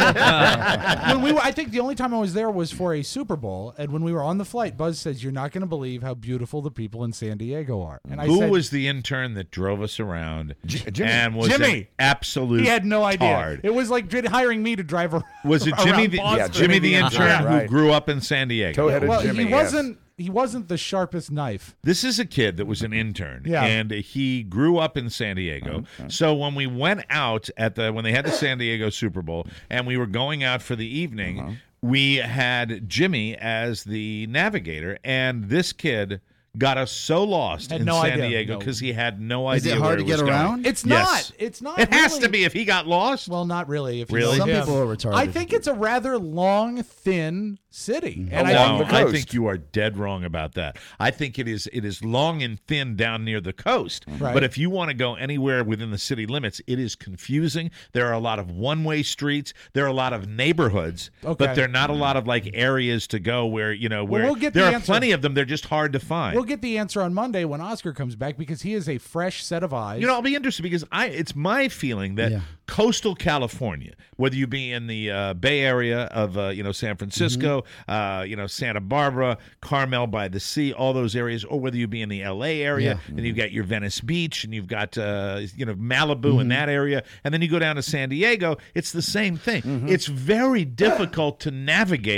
I think the only time I was there was for a Super Bowl, and when we were on the flight, Buzz says, "You're not going to believe how beautiful the people in San Diego are." And I Who said, was the intern that drove us around? Jimmy. And was Jimmy. an absolute he had no idea. tard. It was like hiring me to drive around. Was it Jimmy? Jimmy the intern Yeah, who right. grew up in San Diego. Toe-headed Well, Jimmy. he wasn't. He wasn't the sharpest knife. This is a kid that was an intern, Yeah. and he grew up in San Diego. So when we went out when they had the San Diego Super Bowl, and we were going out for the evening, we had Jimmy as the navigator, and this kid got us so lost Had in no San idea. Diego No. because he had no Is idea it hard where to it get was going. around? It's Yes. not. It's not. It has really. to be if he got lost. Well, not really. If you Really? know Some him. people are retarded. I think it's a rather long, thin city, and Along No, the I coast. think you are dead wrong about that. I think it is long and thin down near the coast. Right. But if you want to go anywhere within the city limits, it is confusing. There are a lot of one-way streets. There are a lot of neighborhoods, Okay. but there are not a lot of like areas to go where where we'll get there the are answer. plenty of them. They're just hard to find. We'll get the answer on Monday when Oscar comes back because he is a fresh set of eyes. I'll be interested because it's my feeling that coastal California, whether you be in the Bay Area of San Francisco, Santa Barbara, Carmel by the Sea, all those areas, or whether you be in the LA area, and you've got your Venice Beach, and you've got Malibu in that area, and then you go down to San Diego, it's the same thing. It's very difficult to navigate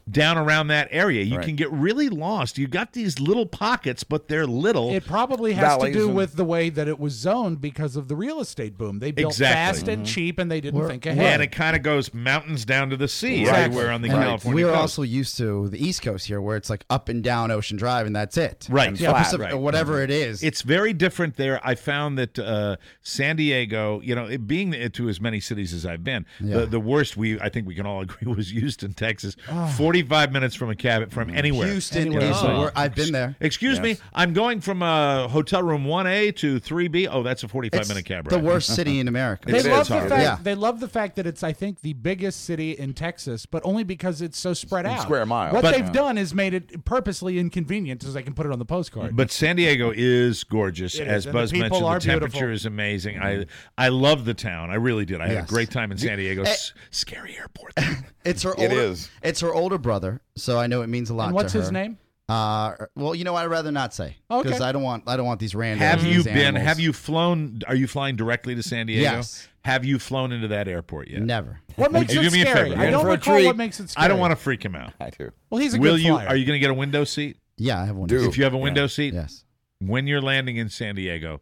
down around that area. You can get really lost. You got these little pockets, but they're little. It probably has to do with the way that it was zoned because of the real estate boom. They built fast and cheap, and they didn't think ahead. And it kind of goes mountains down to the sea everywhere on the California We're coast. also used to the East Coast here, where it's like up and down Ocean Drive, and that's it. Right. Or whatever it is. It's very different there. I found that San Diego, it being to as many cities as I've been, the worst I think we can all agree was Houston, Texas. 45 minutes from anywhere. Houston, I've been there. Excuse me, I'm going from hotel room 1A to 3B. Oh, that's a 45-minute cab ride. The worst city in America. They love the fact that it's, I think, the biggest city in Texas, but only because it's so spread out. Square mile. What they've done is made it purposely inconvenient so they can put it on the postcard. But San Diego is gorgeous, as Buzz mentioned. The temperature is amazing. I love the town. I really did. I had a great time in San Diego. Scary airport. It's her older brother, so I know it means a lot. And what's to her. his name? Well, I'd rather not say because I don't want these random. Have you flown? Are you flying directly to San Diego? Yes. Have you flown into that airport yet? Never. What makes it scary? I don't recall what makes it scary. I don't want to freak him out. I do. Well, he's a good flyer. Are you going to get a window seat? Yeah, I have one. If you have a window seat, yes. When you're landing in San Diego,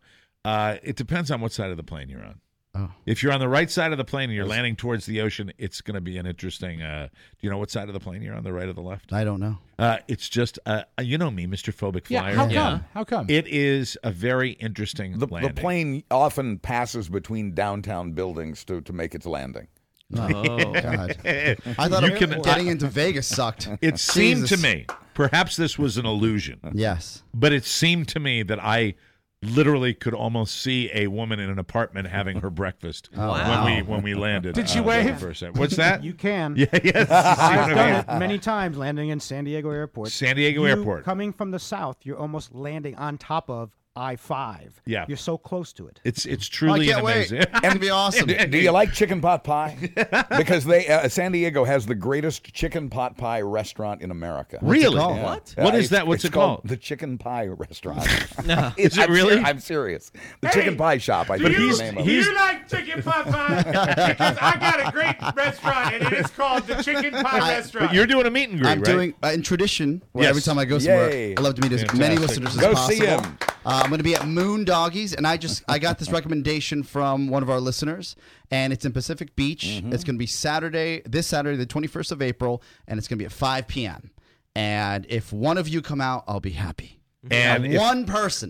it depends on what side of the plane you're on. Oh. If you're on the right side of the plane and you're landing towards the ocean, it's going to be an interesting. Do you know what side of the plane you're on? The right or the left? I don't know. It's just you know me, Mr. Phobic Flyer. How come? It is a very interesting landing. The plane often passes between downtown buildings to make its landing. Oh, God. I thought getting into Vegas sucked. It seemed to me, perhaps this was an illusion. Yes. But it seemed to me that I literally could almost see a woman in an apartment having her breakfast when we landed. Did she wave? What's that? You can. Yeah, yes. I've done it many times landing in San Diego Airport. San Diego Airport. Coming from the south, you're almost landing on top of I-5. Yeah. You're so close to it. It's truly amazing. It's going to be awesome. Do you like chicken pot pie? Because San Diego has the greatest chicken pot pie restaurant in America. Really? Yeah. What? What is that? What's it called? The Chicken Pie Restaurant. Is it really? I'm serious. The Chicken Pie Shop, I think is the name of it. Do you like chicken pot pie? Because I got a great restaurant, and it is called the Chicken Pie Restaurant. But you're doing a meet and greet, I'm right? doing, in tradition, every time I go somewhere, I love to meet as many listeners as possible. See him. I'm going to be at Moon Doggies, and I got this recommendation from one of our listeners, and it's in Pacific Beach. It's going to be this Saturday, the 21st of April, and it's going to be at 5 p.m. And if one of you come out, I'll be happy. And if one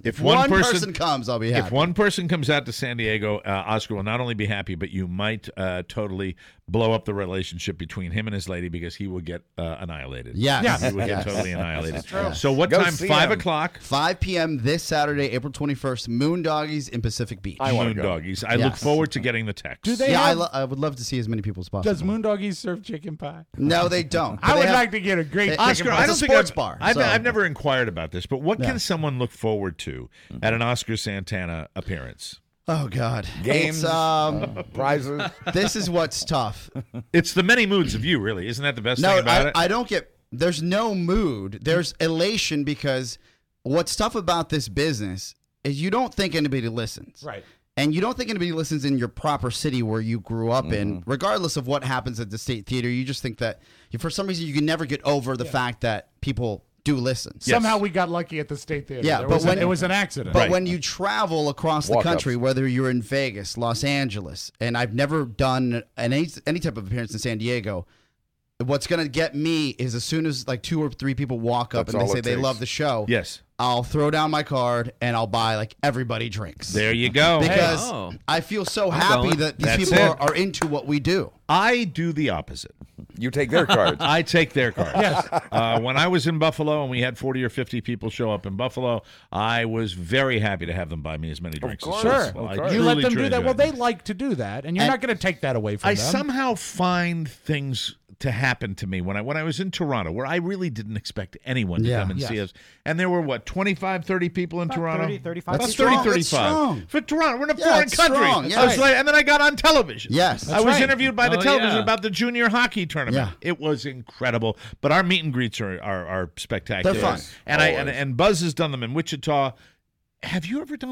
person comes, I'll be happy. If one person comes out to San Diego, Oscar will not only be happy, but you might totally blow up the relationship between him and his lady because he will get annihilated. Yes. He will get totally annihilated. That's true. So what time? 5 o'clock? 5 p.m. this Saturday, April 21st, Moon Doggies in Pacific Beach. Moon Doggies. I look forward to getting the text. Do they I would love to see as many people as possible. Does Moon Doggies serve chicken pie? No, they don't. I would like to get a great Oscar, chicken pie. It's a sports bar. I've never inquired about this, but what can someone look forward to at an Oscar Santana appearance? Oh, God. Games, prizes. This is what's tough. It's the many moods of you, really. Isn't that the best thing about it? I don't get – there's no mood. There's elation because what's tough about this business is you don't think anybody listens. Right. And you don't think anybody listens in your proper city where you grew up in, regardless of what happens at the State Theater. You just think that for some reason you can never get over the fact that people – do listen. Somehow we got lucky at the State Theater. Yeah, it was an accident. But when you travel across the country, whether you're in Vegas, Los Angeles, and I've never done any type of appearance in San Diego, what's going to get me is as soon as like 2 or 3 people walk up and they say they love the show, I'll throw down my card and I'll buy like everybody drinks. There you go. Because I feel so happy that these people are into what we do. I do the opposite. You take their cards. I take their cards. Yes. When I was in Buffalo and we had 40 or 50 people show up in Buffalo, I was very happy to have them buy me as many drinks as possible. Sure. You let them do that. Well, they like to do that, and you're not going to take that away from them. I somehow find things to happen to me when I was in Toronto, where I really didn't expect anyone to come and see us. And there were, 25, 30 people in Toronto? 30, 35. That's 30, strong. 35. For Toronto, we're in a foreign country. Strong. Yes. And then I got on television. Yes. I was interviewed by the television about the junior hockey tournament. Yeah. It was incredible. But our meet and greets are spectacular. They're fun. And Buzz has done them in Wichita. Have you ever done one?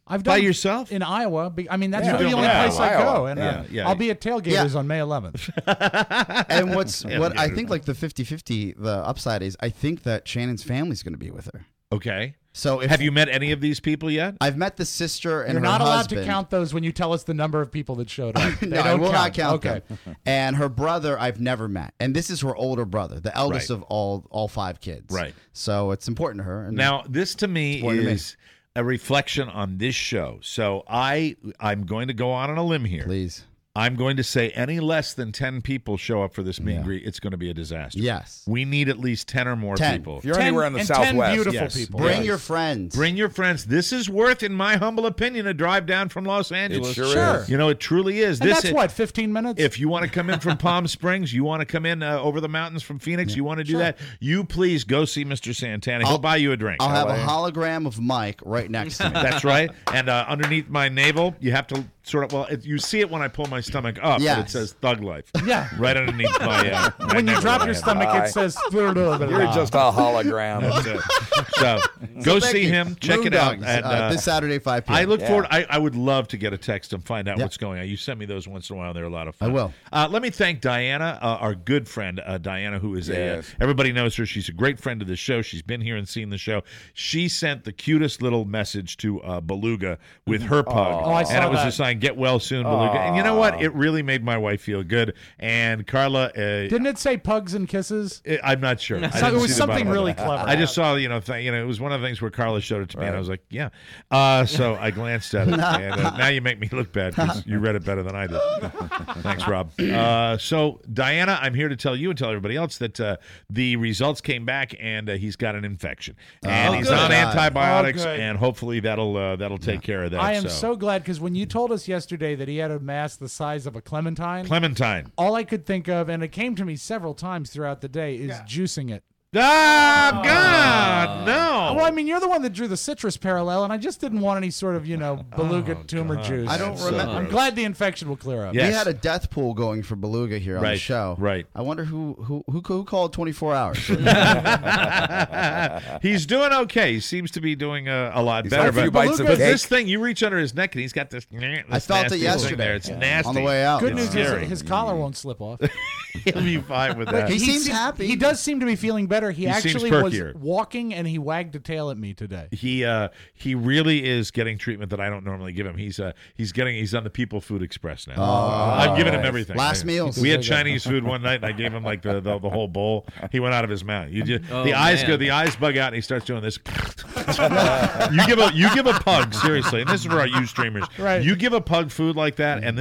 I've done by yourself in Iowa. I mean, that's Yeah. really the only Yeah, place I go, Iowa. and I'll be at Tailgaters on May 11th. And what I think like the 50-50, the upside is I think that Shannon's family's going to be with her. Okay. So have you met any of these people yet? I've met the sister and You're her not allowed husband. to count those when you tell us the number of people that showed up. They No, I don't will not count Okay. them. And her brother, I've never met, and this is her older brother, the eldest Right. of all 5 kids. Right. So it's important to her. And Now, this to me important to me. is a reflection on this show. So I'm going to go on a limb here. Please. I'm going to say any less than 10 people show up for this meet and greet, it's going to be a disaster. Yes. We need at least 10 or more 10. people. If you're anywhere in the Southwest. 10 beautiful Yes. people. Bring your friends. Bring your friends. This is worth, in my humble opinion, a drive down from Los Angeles. sure is. You know, it truly is. And that's what, 15 minutes? If you want to come in from Palm Springs, you want to come in over the mountains from Phoenix, you want to do that, you please go see Mr. Santana. He'll buy you a drink. I'll have a hologram of Mike right next to me. That's right. And underneath my navel, you have to sort of, you see it when I pull my stomach up, Yes. but it says Thug Life. Yeah. Right underneath my when you navel. drop your stomach, it says... You're just a hologram. That's it. So go thank see you. him. Check Moon it out. Dogs, And, this Saturday, 5 p.m. I look forward. I would love to get a text and find out Yeah. what's going on. You send me those once in a while. They're a lot of fun. I will. Let me thank Diana, our good friend Diana, who is Yes. everybody knows her. She's a great friend of the show. She's been here and seen the show. She sent the cutest little message to Beluga with her pug. Oh, I saw and it was that. a sign, "Get well soon, Beluga." And you know what? It really made my wife feel good. And Carla, Didn't it say pugs and kisses? I'm not sure. I So didn't it was see the something bottom of really it. clever. I just saw, it was one of the things where Carla showed it to me, and I was like, yeah. So I glanced at it, and now you make me look bad because you read it better than I did. Thanks, Rob. So, Diana, I'm here to tell you and tell everybody else that the results came back, and he's got an infection, and he's good. on antibiotics, Oh, good. and hopefully that'll take care of that. I am so glad because when you told us yesterday that he had a mass the size of a clementine, all I could think of, and it came to me several times throughout the day, is juicing it. Ah, God, no. Well, I mean, you're the one that drew the citrus parallel, and I just didn't want any sort of, beluga tumor juice. I don't so remember. I'm glad the infection will clear up. Yeah. We Yes. had a death pool going for Beluga here on the Right, show. right. I wonder who called 24 hours. He's doing okay. He seems to be doing a lot He's better. had a few but bites of but cake. this thing, you reach under his neck, and he's got this. I felt it nasty thing yesterday. There. It's Yeah. nasty. On the way out. Good It's news scary. is his collar won't slip off. He'll be fine with that. He seems happy. He does seem to be feeling better. He seems actually was perkier. walking, and he wagged a tail at me today. He really is getting treatment that I don't normally give him. He's on the People Food Express now. Oh, I've given him everything. Last meals. We had Chinese food one night, and I gave him like the whole bowl. He went out of his mouth. The eyes bug out, and he starts doing this. you give a pug, seriously, and this is for our you streamers. Right. You give a pug food like that, and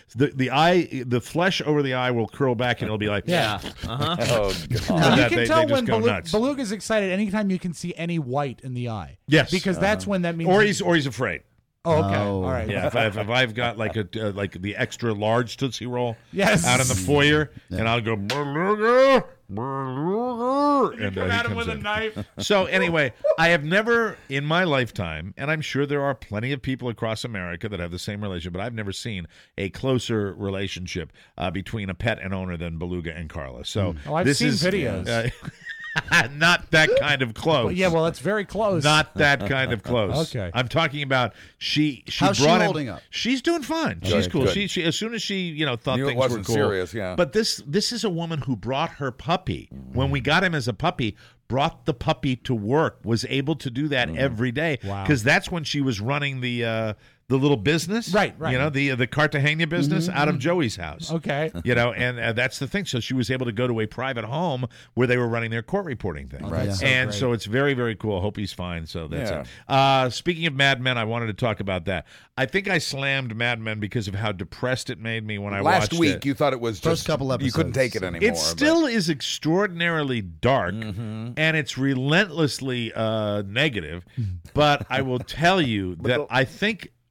the flesh over the eye will curl back, and it'll be like Yeah. Oh, God. You that can they tell just when go nuts. Beluga's excited anytime you can see any white in the eye. Yes. Because that's when that means... or he's afraid. Oh, okay. Oh. All right. Yeah, if I've got like the extra large Tootsie Roll Yes. out in the foyer, and I'll go Beluga, Beluga, and Come he at him comes with a in. knife. So anyway, I have never in my lifetime, and I'm sure there are plenty of people across America that have the same relationship, but I've never seen a closer relationship between a pet and owner than Beluga and Carla. So Oh, I've this seen is videos. not that kind of close. Yeah, well, that's very close. Not that kind of close. Okay. I'm talking about she How's she brought him. holding up? She's doing fine. Good, She's cool. good. She as soon as she thought Knew it things wasn't were cool. serious, yeah. But this is a woman who brought her puppy when we got him as a puppy. Brought the puppy to work. Was able to do that every day. Wow. Because that's when she was running the little business. Right. You know, the Cartagena business out of Joey's house. Okay. And that's the thing. So she was able to go to a private home where they were running their court reporting thing. Right. So And great. so it's very, very cool. I hope he's fine. So that's Yeah. it. Speaking of Mad Men, I wanted to talk about that. I think I slammed Mad Men because of how depressed it made me when I watched Last week, it. you thought it was First just couple you couldn't episodes. take it anymore. It still is extraordinarily dark, and it's relentlessly negative. But I will tell you that I think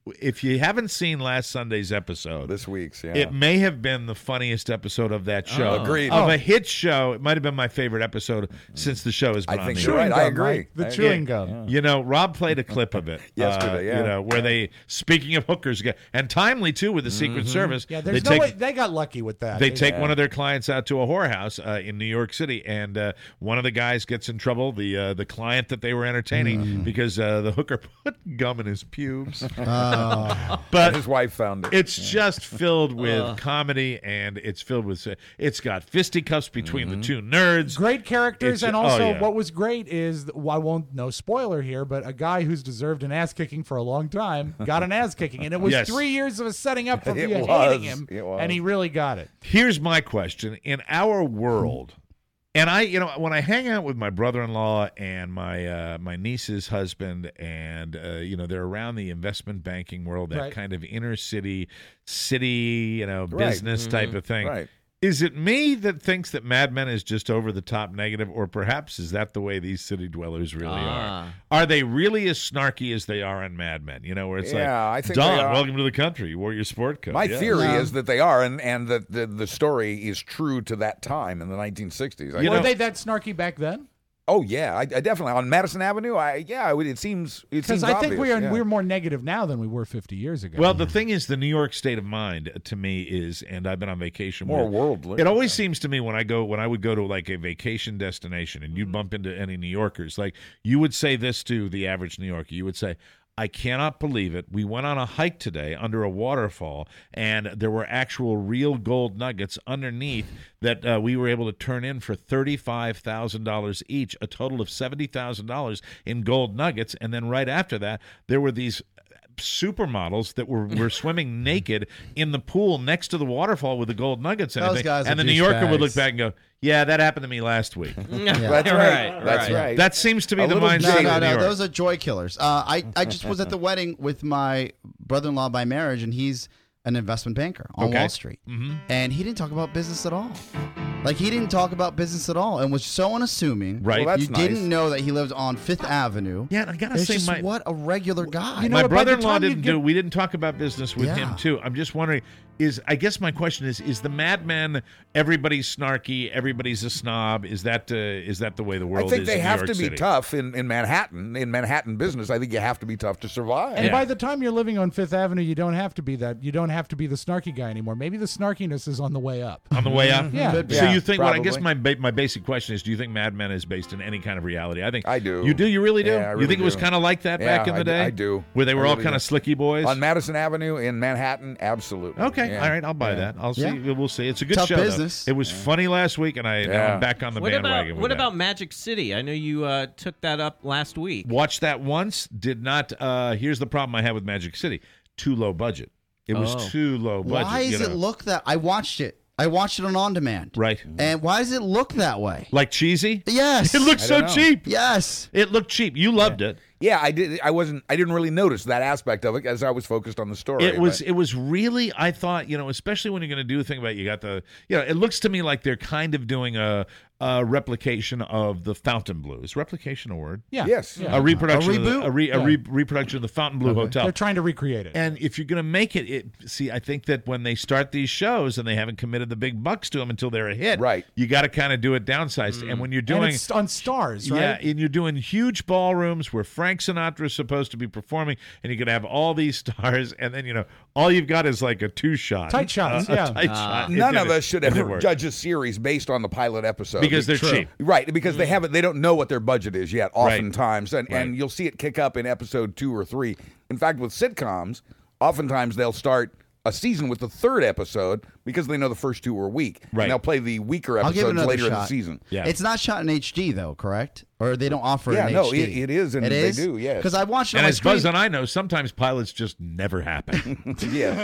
if you haven't seen last Sunday's episode, this week's, it may have been the funniest episode of that show. Agreed. Of a hit show, it might have been my favorite episode since the show has been on the air. You're right. I agree. The chewing gum. You know, Rob played a clip of it yesterday. You know, where they, speaking of hookers, and timely too with the Secret Service. Yeah, there's no way they got lucky with that. They take one of their clients out to a whorehouse in New York City, and one of the guys gets in trouble. The client that they were entertaining because the hooker put gum in his pubes. But his wife found it. It's just filled with comedy, and it's filled with. It's got fisticuffs between the two nerds. Great characters, and also what was great is I won't no spoiler here, but a guy who's deserved an ass kicking for a long time got an ass kicking, and it was 3 years of setting up for you hating him, and he really got it. Here's my question: in our world. And when I hang out with my brother-in-law and my niece's husband, and they're around the investment banking world, that kind of inner city, business type of thing. Right. Is it me that thinks that Mad Men is just over the top negative, or perhaps is that the way these city dwellers really are? Are they really as snarky as they are on Mad Men? You know, where it's I think Don, welcome to the country. You wore your sport coat. My theory is that they are, and that the story is true to that time in the 1960s. Were they that snarky back then? Oh yeah, I definitely on Madison Avenue. It seems because I think we're more negative now than we were 50 years ago. Well, the thing is, the New York state of mind to me is, and I've been on vacation more worldly. It always seems to me when I would go to like a vacation destination, and you'd bump into any New Yorkers, like you would say this to the average New Yorker. You would say, I cannot believe it. We went on a hike today under a waterfall, and there were actual real gold nuggets underneath that we were able to turn in for $35,000 each, a total of $70,000 in gold nuggets. And then right after that, there were these supermodels that were swimming naked in the pool next to the waterfall with the gold nuggets and everything. And the New Yorker would look back and go, yeah, that happened to me last week. That's right. That's right. That seems to be the mindset. No, those are joy killers. I just was at the wedding with my brother-in-law by marriage, and he's an investment banker on Wall Street. And he didn't talk about business at all. Like, he didn't talk about business at all and was so unassuming. Right. Well, you didn't know that he lived on Fifth Avenue. Yeah, and I got to say, what a regular guy. My brother-in-law we didn't talk about business with him, too. I'm just wondering, I guess my question is the Mad Men, everybody's snarky, everybody's a snob? Is that the way the world is? I think they have to be City? tough in Manhattan. In Manhattan business, I think you have to be tough to survive. And by the time you're living on Fifth Avenue, you don't have to be that. You don't have to be the snarky guy anymore. Maybe the snarkiness is on the way up. On the way up? Yeah. So you think? Well, I guess my basic question is: do you think Mad Men is based in any kind of reality? I think I do. You do? You really do? Yeah, I really you think do. it was kind of like that back in the day? I do. Where they were all kind of slicky boys on Madison Avenue in Manhattan. Absolutely. Okay. All right. I'll buy that. I'll see. We'll see. It's a good Tough show. business. It was funny last week, and now I'm back on the bandwagon. What about Magic City? I know you took that up last week. Watched that once. Did not. Here's the problem I had with Magic City: too low budget. It was too low budget. Why does it look that? I watched it on demand. Right. And why does it look that way? Like cheesy? Yes. It looked so cheap. Yes. It looked cheap. You loved it. Yeah, I did. I didn't really notice that aspect of it as I was focused on the story. It was really, I thought, especially when you're going to do a thing about you got the, it looks to me like they're kind of doing a replication of the Fontainebleau. Is replication a word? Yeah. Yes. Yeah. A reproduction. A reboot? Of reproduction of the Fontainebleau Hotel. They're trying to recreate it. And if you're going to make I think that when they start these shows and they haven't committed the big bucks to them until they're a hit, right? You got to kind of do it downsized. And when you're doing and it's on Stars, right? Yeah, and you're doing huge ballrooms where Frank Sinatra is supposed to be performing, and you're going to have all these stars, and then all you've got is like a two-shot, tight shots. Tight shot. None of us should ever judge a series based on the pilot episode because they're cheap, right? Because they don't know what their budget is yet. Oftentimes, and you'll see it kick up in episode 2 or 3. In fact, with sitcoms, oftentimes they'll start a season with the third episode because they know the first 2 were weak. Right. And they'll play the weaker episodes later in the season. Yeah. It's not shot in HD though, correct? Or they don't offer it in no, HD? it is, and they do, yes. Because I watched it and on as screen. Buzz and I know, sometimes pilots just never happen.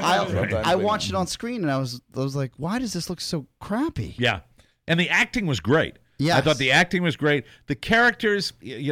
I watched it on screen, and I was like, why does this look so crappy? Yeah. And the acting was great. I thought the acting was great. The characters,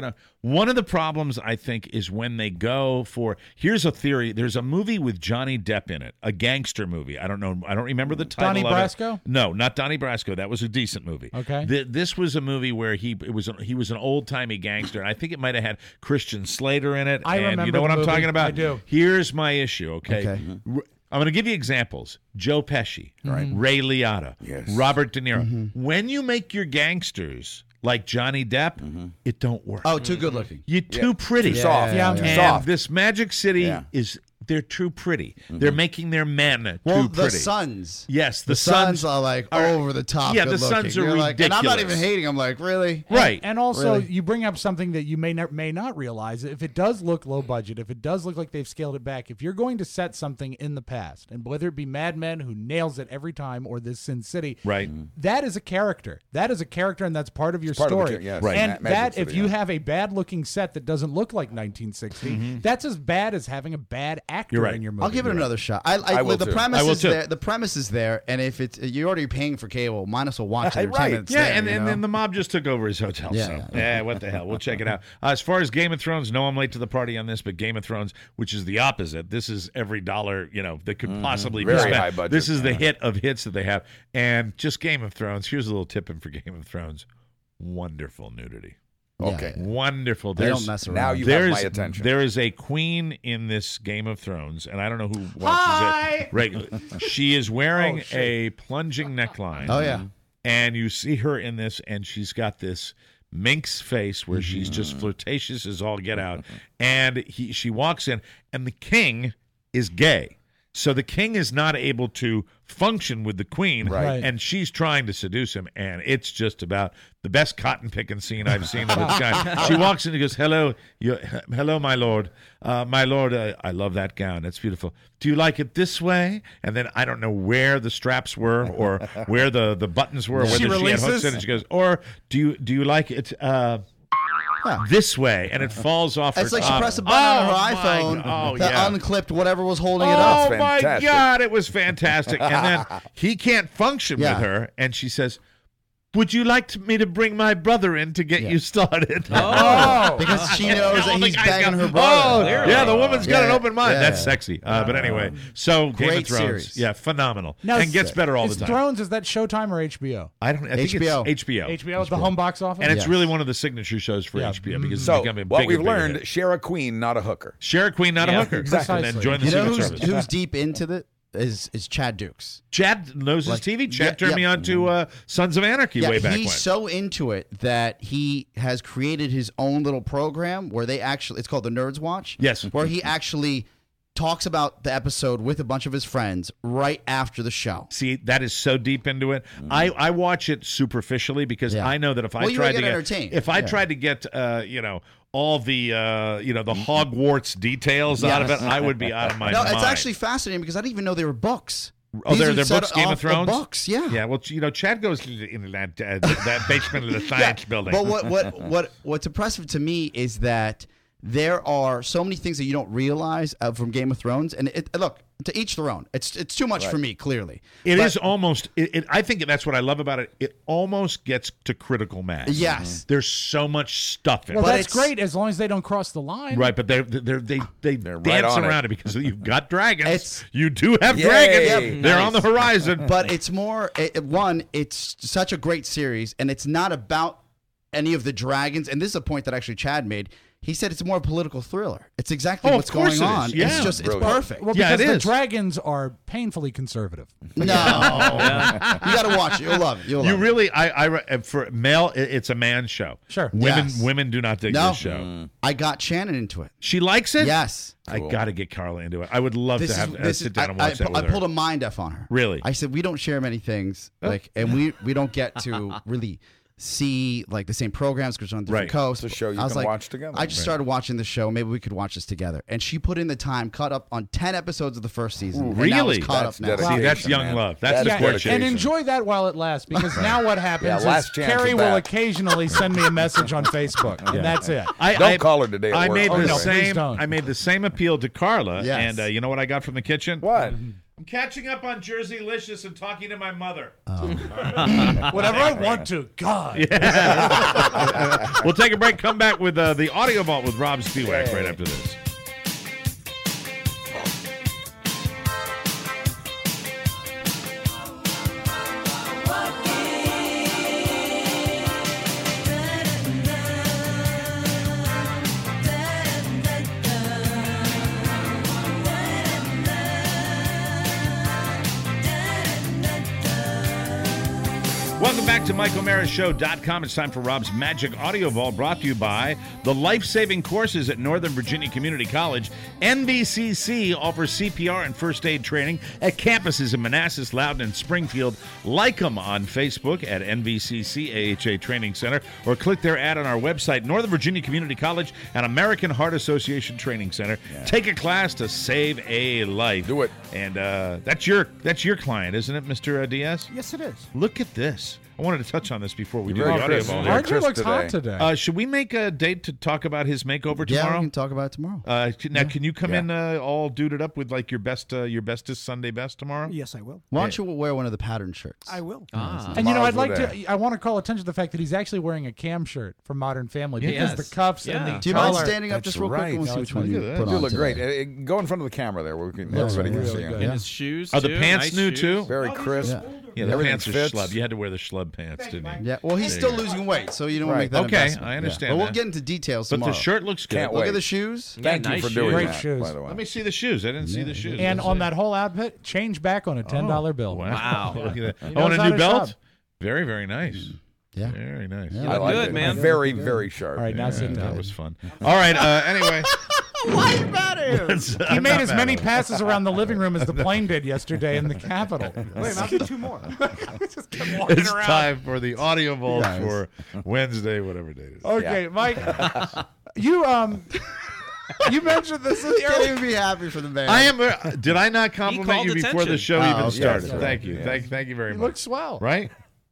one of the problems I think is when they go for. Here's a theory. There's a movie with Johnny Depp in it, a gangster movie. I don't know. I don't remember the title. Donnie of Brasco? It. No, not Donnie Brasco. That was a decent movie. Okay. This was a movie where he was an old timey gangster, and I think it might have had Christian Slater in it. I remember. You know what I'm talking about? I do. Here's my issue. Okay. I'm going to give you examples. Joe Pesci, Ray Liotta, Robert De Niro. When you make your gangsters like Johnny Depp, it don't work. Oh, too good looking. You're too pretty. Too soft. And soft. this Magic City they're too pretty. They're making their men too pretty. The sons. Yes, the sons are like over the top. Yeah, good the sons are looking. ridiculous. And I'm not even hating. I'm like, really? Right. And also, Really? you bring up something that you may not realize. If it does look low budget, if it does look like they've scaled it back, if you're going to set something in the past, and whether it be Mad Men, who nails it every time, or this Sin City, that is a character. That is a character, and that's part of your story. Right. And Magic if City, you have a bad-looking set that doesn't look like 1960, that's as bad as having a bad actor in your movie. I'll give it another shot. I will the too. premise I will is too. there. The premise is there, and if it's you're already paying for cable, might as well watch it. Right. And then the mob just took over his hotel. What the hell? We'll check it out. As far as Game of Thrones, no, I'm late to the party on this, but Game of Thrones, which is the opposite. This is every dollar that could possibly be Very spent. high budget. This is the hit of hits that they have. And just Game of Thrones. Here's a little tip in for Game of Thrones. Wonderful nudity. Okay. Wonderful. They don't mess around. Now you have my attention. There is a queen in this Game of Thrones, and I don't know who watches it regularly. She is wearing a plunging neckline. Oh, yeah. And you see her in this, and she's got this minx face where she's just flirtatious as all get out. And she walks in, and the king is gay. So the king is not able to function with the queen, and she's trying to seduce him, and it's just about the best cotton picking scene I've seen of its kind. She walks in and goes, "Hello, hello, my lord, I love that gown. It's beautiful. Do you like it this way?" And then I don't know where the straps were or where the buttons were, whether she had hooks in, and she goes, "Or do you like it?" This way, and it falls off. It's her like top. she pressed a button on her iPhone that unclipped whatever was holding it up. Oh my God, it was fantastic. And then he can't function with her, and she says, "Would you like me to bring my brother in to get you started?" Because she knows that he's banging her brother. The woman's got an open mind. That's sexy. But anyway, so Game Great of Thrones, series. phenomenal, Now, and gets better all the time. Thrones, is that Showtime or HBO? I think HBO. it's HBO. HBO is the home box office? And it's really one of the signature shows for HBO because it's So becoming what bigger we've and bigger learned: hit. share a queen, not a hooker. Share a queen, not a hooker. Exactly. And then join the You know Secret Service. who's deep into the is Chad Dukes. Chad knows his TV. Chad turned me on to Sons of Anarchy way back when. He's so into it that he has created his own little program where it's called the Nerds Watch. Yes. Where he actually talks about the episode with a bunch of his friends right after the show. See, that is so deep into it. I watch it superficially because I know that if I tried to get all the the Hogwarts details out of it, I would be out of my mind. No, it's actually fascinating because I didn't even know they were books. Oh, they're books, Game of Thrones? Books, yeah. Yeah, well, Chad goes in that basement of the science building. But what's impressive to me is that there are so many things that you don't realize from Game of Thrones. And look, to each their own. It's too much for me, clearly. It is almost. I think that's what I love about it. It almost gets to critical mass. Yes, there's so much stuff in it. Well, that's great as long as they don't cross the line. Right, but they dance around it because you've got dragons. You do have Yay. dragons. Yep. They're on the horizon. But it's more. It's such a great series, and it's not about any of the dragons. And this is a point that actually Chad made. He said it's more a political thriller. It's exactly what's going on. Yeah. It's perfect. Well, because the dragons are painfully conservative. No. You got to watch it. You'll love it. You really, for male, it's a man's show. Sure. Women do not dig this show. I got Shannon into it. She likes it? Yes. Cool. I got to get Carla into it. I would love to sit down and watch that with her. I pulled a mind F on her. Really? I said, we don't share many things, and we don't get to really see like the same programs because we're on different coasts. It's a show you can watch together. I just started watching the show. Maybe we could watch this together. And she put in the time, caught up on 10 episodes of the first season. Really? And now it's caught up now. See, that's young love. That's the dedication. And enjoy that while it lasts, because now what happens is Carrie is will back. occasionally send me a message on Facebook, and that's it. Don't call her today. I please don't. made the same appeal to Carla, Yes. and you know what I got from the kitchen? What? I'm catching up on Jersey Licious and talking to my mother. Whatever I want to. God. Yeah. We'll take a break. Come back with the Audio Vault with Rob Spiewak right after this. Welcome back to MikeO'MaraShow.com. It's time for Rob's Magic Audio Vault, brought to you by the life-saving courses at Northern Virginia Community College. NVCC offers CPR and first aid training at campuses in Manassas, Loudoun, and Springfield. Like them on Facebook at NVCC AHA Training Center, or click their ad on our website, Northern Virginia Community College and American Heart Association Training Center. Yeah. Take a class to save a life. Do it. And that's your client, isn't it, Mr. Diaz? Yes, it is. Look at this. I wanted to touch on this before we do the very audio crisp. vault. RJ looks hot today. Should we make a date to talk about his makeover Yeah, tomorrow? we can talk about it tomorrow. Now, can you come in all duded up with like your bestest Sunday best tomorrow? Yes, I will. Why don't you wear one of the pattern shirts? I will. And I'd like to. I want to call attention to the fact that he's actually wearing a Cam shirt from Modern Family because the cuffs and the Do you mind collar. standing up just real quick and we'll see which one you put You on look today. great. Go in front of the camera there. Everybody can see you. And his shoes, Are the too. pants Nice new shoes. too? Very crisp. Yeah, the Everything pants are fits. schlub. You had to wear the schlub pants, didn't you? Yeah, well, he's There still you go. losing weight, so you don't want to make that Okay, investment. I understand But we'll that. get into details But tomorrow. the shirt looks good. Can't Look wait. at the shoes. Thank you nice for doing Great that, shoes. by the way. Let me see the shoes. I didn't see the shoes. And Let's on see. that whole outfit, change back on a $10 bill. Wow. Look at that. He I want knows a how new to belt. shop. Very, very nice. Yeah. Very nice. Yeah. You I look like good, it. man. Very, very sharp. All right, now sit That down. was fun. All right. Anyway. Why are you mad at him? He made as many passes around the living room as the plane did yesterday in the Capitol. Wait, I'll do two more. Just kept walking It's around. time for the audio vault Guys. for Wednesday, whatever date it is. Okay, Mike, you mentioned this. You can't even be happy for the man. I am. Did I not compliment called you before the attention. show Oh, even okay. started? Yes, Thank you. yes. Thank you very You much. look swell. Right?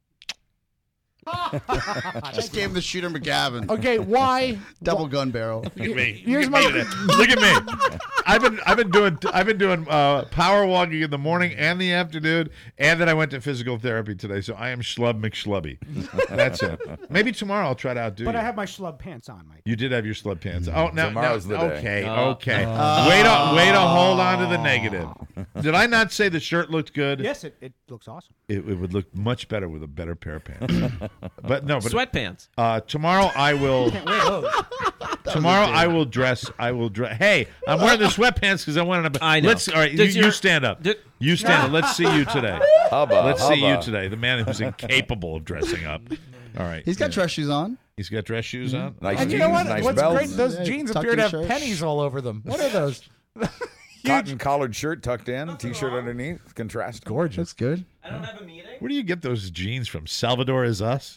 just gave him the Shooter McGavin. Okay, why? Double gun barrel. Look at me. Here's Look at my- me. Look at me. I've been doing power walking in the morning and the afternoon, and then I went to physical therapy today. So I am Schlub McSchlubby. That's it. Maybe tomorrow I'll try to outdo But you. I have my schlub pants on, Mike. You did have your slub pants. Oh, now Tomorrow's the day. okay, okay. Way to hold on to the negative. Did I not say the shirt looked good? Yes, it looks awesome. It would look much better with a better pair of pants. but Sweatpants. Tomorrow I will. Can't wear those. Tomorrow I will dress. Hey, I'm wearing the sweatpants because I wanted to. I know. All right, Does you your- stand up. Did- You stand up. Let's see you today. Hubba, Let's see you hubba. today. The man who's incapable of dressing up. All right. He's got dress shoes on. He's got dress shoes on. Nice And jeans, you know what? nice What's belts. great? Those Yeah, jeans tucked appear in to have shirt. pennies all over them. What are those? Cotton collared shirt tucked in, t-shirt underneath, contrast. Gorgeous. That's good. I don't have a meeting. Where do you get those jeans from? Salvador is us.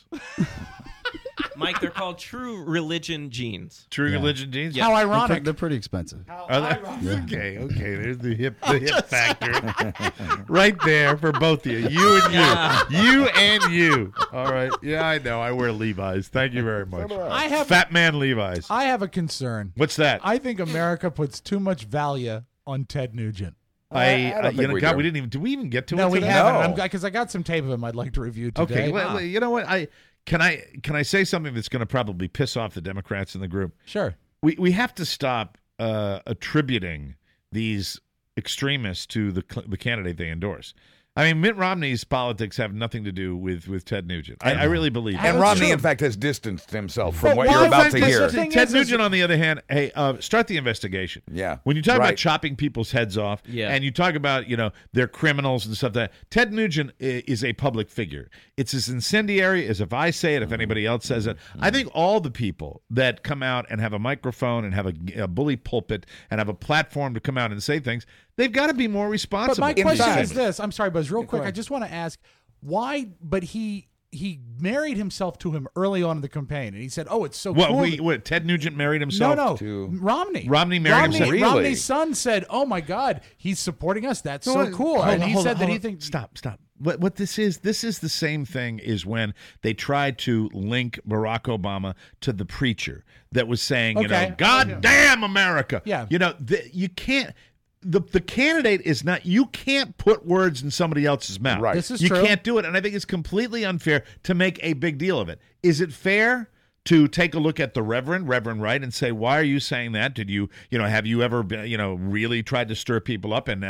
Mike, they're called True Religion jeans. True Religion jeans. How ironic. They're pretty expensive. Are they? Okay. There's the hip factor, right there for both of you. You and you. All right. Yeah, I know. I wear Levi's. Thank you very much. I have Fat man Levi's. I have a concern. What's that? I think America puts too much value on Ted Nugent. I don't think we do. we didn't even. Did we even get to it? No, we today? haven't. Because I got some tape of him I'd like to review today. Okay. Well, you know what? Can I say something that's going to probably piss off the Democrats in the group? Sure. We have to stop attributing these extremists to the candidate they endorse. I mean, Mitt Romney's politics have nothing to do with Ted Nugent. I really believe that. And Romney, in fact, has distanced himself from what you're about to hear. Ted Nugent, on the other hand, hey, start the investigation. Yeah. When you talk about Right. chopping people's heads off, Yeah. and you talk about, they're criminals and stuff like that, Ted Nugent is a public figure. It's as incendiary as if I say it, if anybody else says it. I think all the people that come out and have a microphone and have a bully pulpit and have a platform to come out and say things, they've got to be more responsible. But my question fact- is this. I'm sorry, Buzz, real quick. I just want to ask why, but he married himself to him early on in the campaign, and he said, "Oh, it's so cool." Ted Nugent married himself? No, to- Romney. Romney married himself. Really? Romney's son said, "Oh my God, he's supporting us. That's so cool." And he said that he thinks. Stop. What this is the same thing is when they tried to link Barack Obama to the preacher that was saying, Okay. God damn America. Yeah. You can't. the candidate is not. You can't put words in somebody else's mouth. Right. This is you true. can't do it, and I think it's completely unfair to make a big deal of it. Is it fair to take a look at the Reverend Wright, and say, why are you saying that? Did you, have you ever, really tried to stir people up and,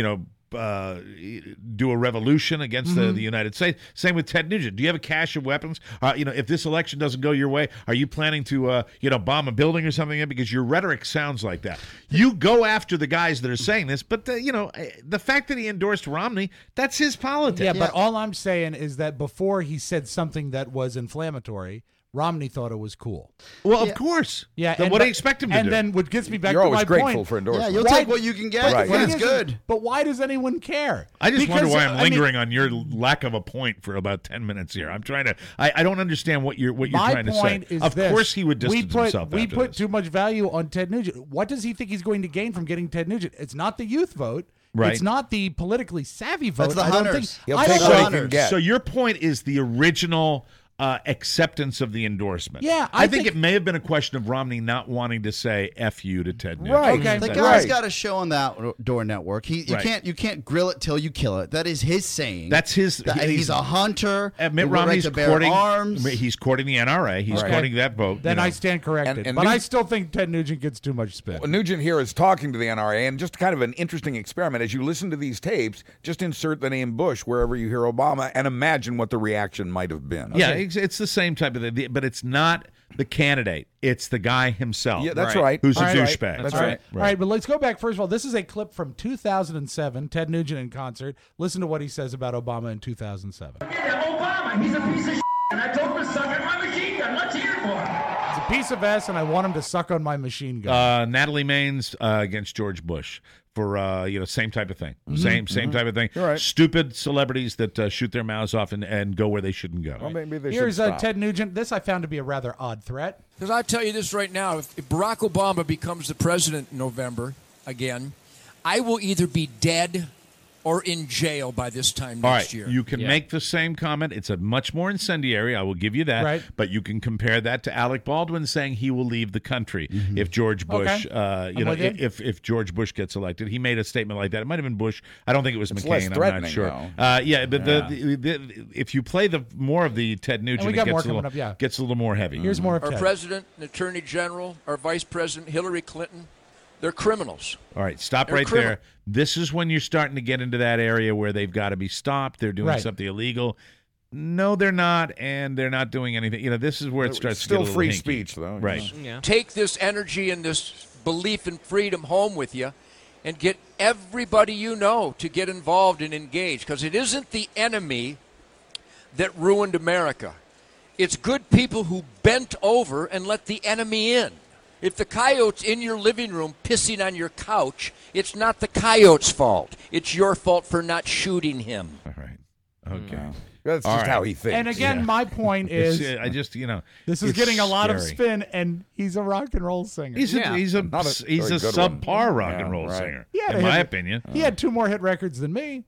do a revolution against the United States? Same with Ted Nugent. Do you have a cache of weapons? If this election doesn't go your way, are you planning to, bomb a building or something? Because your rhetoric sounds like that. You go after the guys that are saying this, but the fact that he endorsed Romney, that's his politics. Yeah, but all I'm saying is that before he said something that was inflammatory, Romney thought it was cool. Well, of course. Yeah. Then what do you expect him to do? And then what gets me back You're to my always grateful point. for endorsement. Yeah, you'll take what you can get when it's good. But why does anyone care? I just wonder why Because, I'm lingering on your lack of a point for about 10 minutes here. I'm trying to. I don't understand what you're trying to say. My point is of this. course, he would distance himself. We after put this. too much value on Ted Nugent. What does he think he's going to gain from getting Ted Nugent? It's not the youth vote. Right. It's not the politically savvy vote. That's the I don't hunters. think. He'll I take don't what know. he can get. So your point is the original acceptance of the endorsement. Yeah, I think think it may have been a question of Romney not wanting to say "F you" to Ted Nugent. Right. Okay. The That's guy's right. got a show on that Outdoor Network. You can't grill it till you kill it. That is his saying. That's his. He's a hunter. Mitt He Romney's likes to bear courting. arms. He's courting the NRA. He's Okay. courting that vote. Then I stand corrected. And but I Nugent- still think Ted Nugent gets too much spin. Well, Nugent here is talking to the NRA, and just kind of an interesting experiment. As you listen to these tapes, just insert the name Bush wherever you hear Obama and imagine what the reaction might have been. Yeah, it's the same type of thing, but it's not the candidate. It's the guy himself. Yeah, that's right. Who's a All right. douchebag. That's All right. All right, but let's go back. First of all, this is a clip from 2007, Ted Nugent in concert. Listen to what he says about Obama in 2007. Obama, he's a piece of shit, and I told him to suck at my machine gun. Let's hear it for him. It's a piece of S, and I want him to suck on my machine gun. Natalie Maines against George Bush for same type of thing. Same type of thing. You're right. Stupid celebrities that shoot their mouths off and go where they shouldn't go. Well, maybe they Here's should stop. Ted Nugent. This I found to be a rather odd threat. Because I tell you this right now, if Barack Obama becomes the president in November again, I will either be dead or in jail by this time All next right, year. you can make the same comment. It's a much more incendiary. I will give you that. Right. But you can compare that to Alec Baldwin saying he will leave the country if George Bush, I'm with you. if George Bush gets elected. He made a statement like that. It might have been Bush. I don't think it was It's McCain. less I'm threatening, not sure. though. But the if you play the more of the Ted Nugent, we it got gets more a little, coming up, yeah. gets a little more heavy. Here's more of Our Ted. president, and attorney general, our vice president, Hillary Clinton, they're criminals. All right, stop They're right criminal. there. This is when you're starting to get into that area where they've got to be stopped. They're doing Right. something illegal. No, they're not, and they're not doing anything. This is where it starts Still to get a free little hinky. speech, though. Right. Take this energy and this belief in freedom home with you and get everybody you know to get involved and engage, because it isn't the enemy that ruined America. It's good people who bent over and let the enemy in. If the coyote's in your living room pissing on your couch, it's not the coyote's fault. It's your fault for not shooting him. All right. Okay. That's All just right. how he thinks. And again, my point is, I just this is it's getting a lot of scary. spin, and he's a rock and roll singer. He's a Not a very good subpar one. rock Yeah, and roll right. singer, Yeah, in my opinion. He had 2 more hit records than me.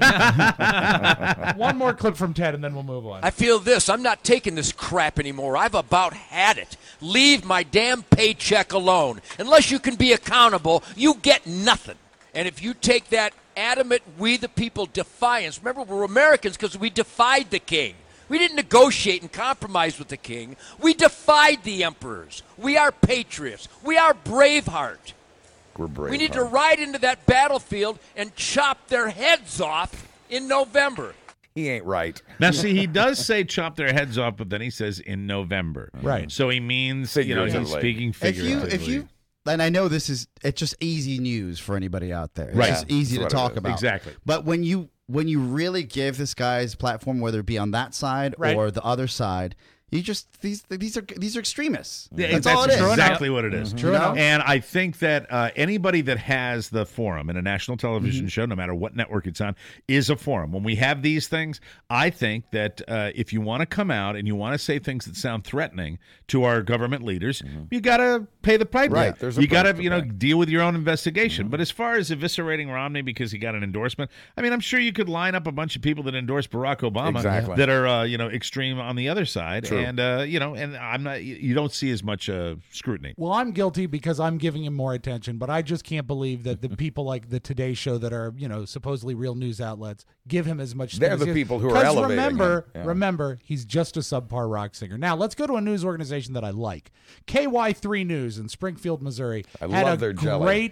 One more clip from Ted, and then we'll move on. I feel this. I'm not taking this crap anymore. I've about had it. Leave my damn paycheck alone. Unless you can be accountable, you get nothing. And if you take that adamant we the people defiance, remember we're Americans because we defied the king. We didn't negotiate and compromise with the king. We defied the emperors. We are patriots. We are Braveheart. We're brave. We need to ride into that battlefield and chop their heads off in November. He ain't right. Now, see, he does say chop their heads off, but then he says in November. Right. So he means, he's Figuratively. speaking figuratively. If you, and I know it's just easy news for anybody out there. It's Right. just easy to That's what it talk is. about. Exactly. But when you really give this guy's platform, whether it be on that side Right. or the other side, you just these are extremists. Yeah, that's all it is. exactly what it is. True enough. And I think that anybody that has the forum in a national television show, no matter what network it's on, is a forum. When we have these things, I think that if you want to come out and you want to say things that sound threatening to our government leaders, you got to pay the piper. Right, there's a you got to, price to pay. deal with your own investigation. But as far as eviscerating Romney because he got an endorsement, I mean, I'm sure you could line up a bunch of people that endorse Barack Obama Exactly. that are, extreme on the other side. True. And and I'm not. You don't see as much scrutiny. Well, I'm guilty because I'm giving him more attention, but I just can't believe that the people like the Today Show that are, supposedly real news outlets give him as much. They're the people who are elevating him. Remember, he's just a subpar rock singer. Now, let's go to a news organization that I like. KY3 News in Springfield, Missouri. I love their jelly.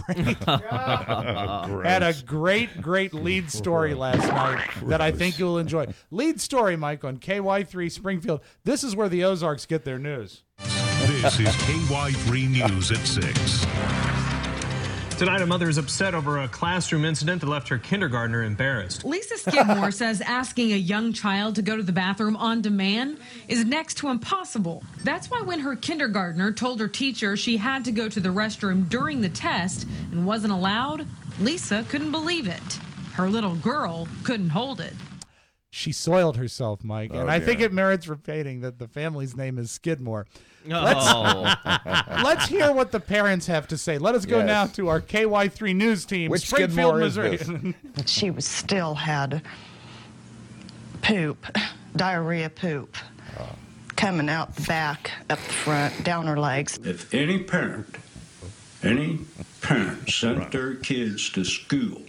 Had a great lead story last night that I think you'll enjoy. Lead story, Mike, on KY3 Springfield. This is where the Ozarks get their news. This is KY3 News at 6. Tonight, a mother is upset over a classroom incident that left her kindergartner embarrassed. Lisa Skidmore says asking a young child to go to the bathroom on demand is next to impossible. That's why when her kindergartner told her teacher she had to go to the restroom during the test and wasn't allowed, Lisa couldn't believe it. Her little girl couldn't hold it. She soiled herself, Mike, and I think it merits repeating that the family's name is Skidmore. Let's hear what the parents have to say. Let us go now to our KY3 News team, Which Springfield, Skidmore is Missouri. She was still had poop, diarrhea poop, coming out the back, up the front, down her legs. If any parent sent their kids to school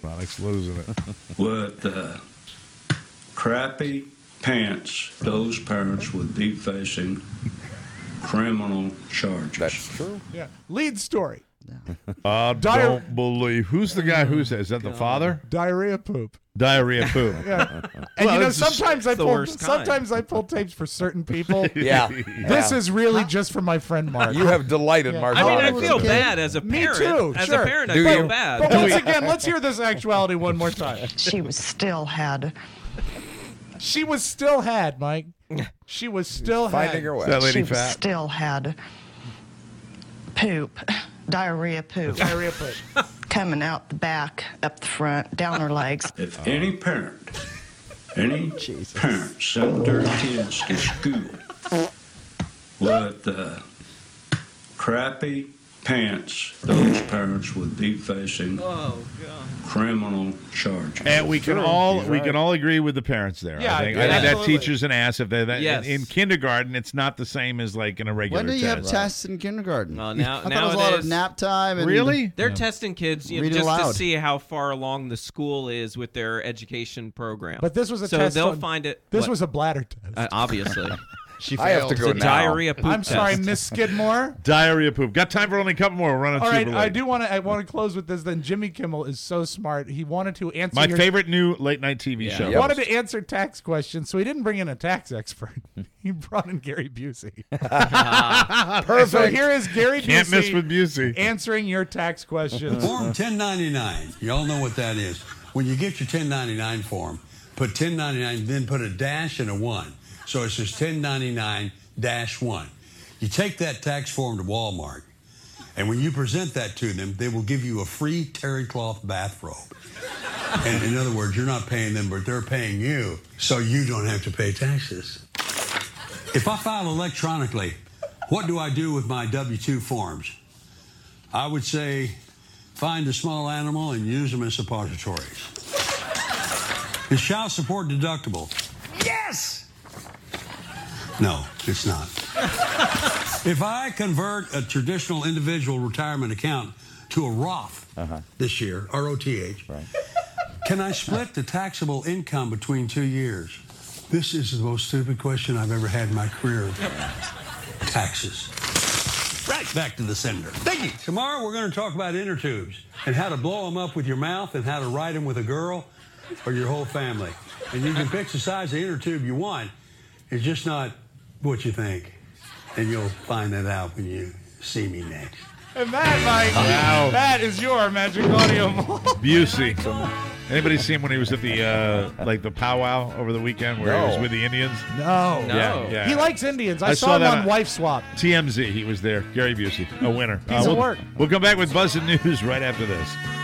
with crappy pants, those parents would be facing criminal charges. That's true. Yeah. Lead story. Don't believe. Who's the guy who says? Is that the father? Diarrhea poop. Diarrhea poop. Yeah. And sometimes I pull tapes for certain people. Yeah. This is really just for my friend Mark. You have delighted Mark. I mean, I feel bad as a parent. Me too. As sure. a parent, I feel bad. But once again, let's hear this actuality one more time. She was still had. She was still had, Mike. She was still finding her way. That lady She fat. was still had poop, diarrhea poop. Diarrhea poop. Coming out the back, up the front, down her legs. If any parent sent their kids to school with crappy pants, those parents would be facing criminal charges. And we can all agree with the parents there. Yeah, I think that teacher's an ass. If in kindergarten, it's not the same as like in a regular. When do you test. have tests in kindergarten? Well, now I thought it was a lot of nap time. And Really? They're testing kids Reading just aloud. to see how far along the school is with their education program. But this was a so test. they'll find it. This was a bladder test. Obviously. She I have to failed. go It's a now. diarrhea poop I'm sorry, test. Miss Skidmore. Diarrhea poop. Got time for only a couple more. We're running All right, super I late. do want to. I want to close with this. Then Jimmy Kimmel is so smart. He wanted to answer My favorite new late night TV show. He wanted to answer tax questions, so he didn't bring in a tax expert. He brought in Gary Busey. Perfect. So here is Gary Busey. Can't miss with Busey. Answering your tax questions. Form 1099. Y'all know what that is. When you get your 1099 form, put 1099, then put a dash and a 1. So it says 1099-1. You take that tax form to Walmart, and when you present that to them, they will give you a free terry cloth bathrobe. And in other words, you're not paying them, but they're paying you, so you don't have to pay taxes. If I file electronically, what do I do with my W-2 forms? I would say find a small animal and use them as suppositories. Is child support deductible? Yes! No, it's not. If I convert a traditional individual retirement account to a Roth this year, R-O-T-H, can I split the taxable income between 2 years? This is the most stupid question I've ever had in my career. Taxes. Right back to the sender. Thank you. Tomorrow we're going to talk about inner tubes and how to blow them up with your mouth and how to ride them with a girl or your whole family. And you can pick the size of inner tube you want. It's just not what you think. And you'll find that out when you see me next. And that, Mike, that is your Magic Audio Busey. Anybody see him when he was at the the powwow over the weekend where he was with the Indians? No. Yeah. He likes Indians. I saw him that on Wife Swap. TMZ. He was there. Gary Busey, a winner. Piece of work. We'll come back with Buzz and News right after this.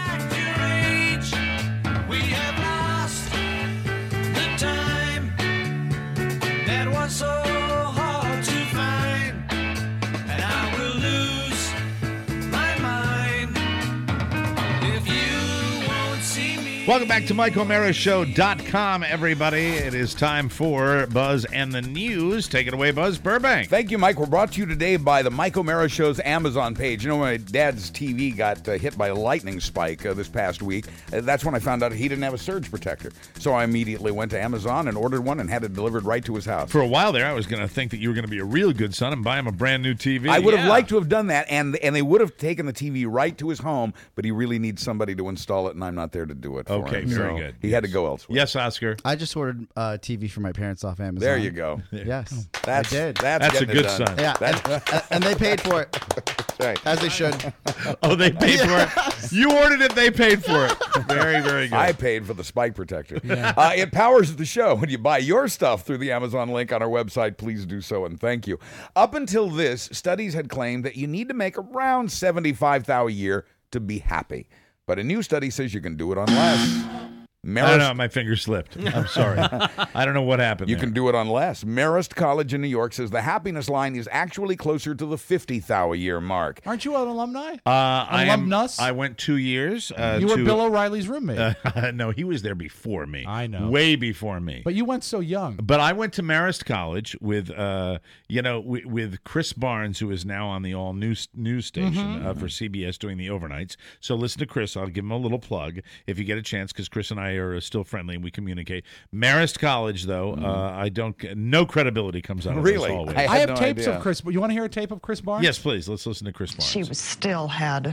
We have lost the time that was so hard to find, and I will lose my mind if you won't see me. Welcome back to MikeO'MaraShow.com, everybody. It is time for Buzz and the News. Take it away, Buzz Burbank. Thank you, Mike. We're brought to you today by the Mike O'Mara Show's Amazon page. You know, my dad's TV got hit by a lightning spike this past week. That's when I found out he didn't have a surge protector. So I immediately went to Amazon and ordered one and had it delivered right to his house. For a while there, I was going to think that you were going to be a real good son and buy him a brand new TV. I would have liked to have done that, and they would have taken the TV right to his home, but he really needs somebody to install it, and I'm not there to do it for Okay, him. very So good. He had to go elsewhere. Yes, Oscar. I just ordered a TV for my parents off Amazon. There you go. Yes, That's, I did. That's a getting it good done. son. Yeah, and they paid for it. Right. As they should. Oh, they paid for it? You ordered it, they paid for it. Very, very good. I paid for the spike protector. It powers the show. When you buy your stuff through the Amazon link on our website, please do so, and thank you. Up until this, studies had claimed that you need to make around $75,000 a year to be happy. But a new study says you can do it on less. I don't know. My finger slipped. I'm sorry. I don't know what happened. You there. can do it on less. Marist College in New York says the happiness line is actually closer to the $50,000 a year mark. Aren't you an alumni? Alumnus? I went 2 years. You were Bill O'Reilly's roommate. No, he was there before me. I know. Way before me. But you went so young. But I went to Marist College with, with Chris Barnes, who is now on the all news station for CBS doing the overnights. So listen to Chris. I'll give him a little plug if you get a chance, because Chris and I are still friendly and we communicate. Marist College, though, no credibility comes out of this always. I have tapes of Chris. You want to hear a tape of Chris Barnes? Yes, please. Let's listen to Chris Barnes. She was still had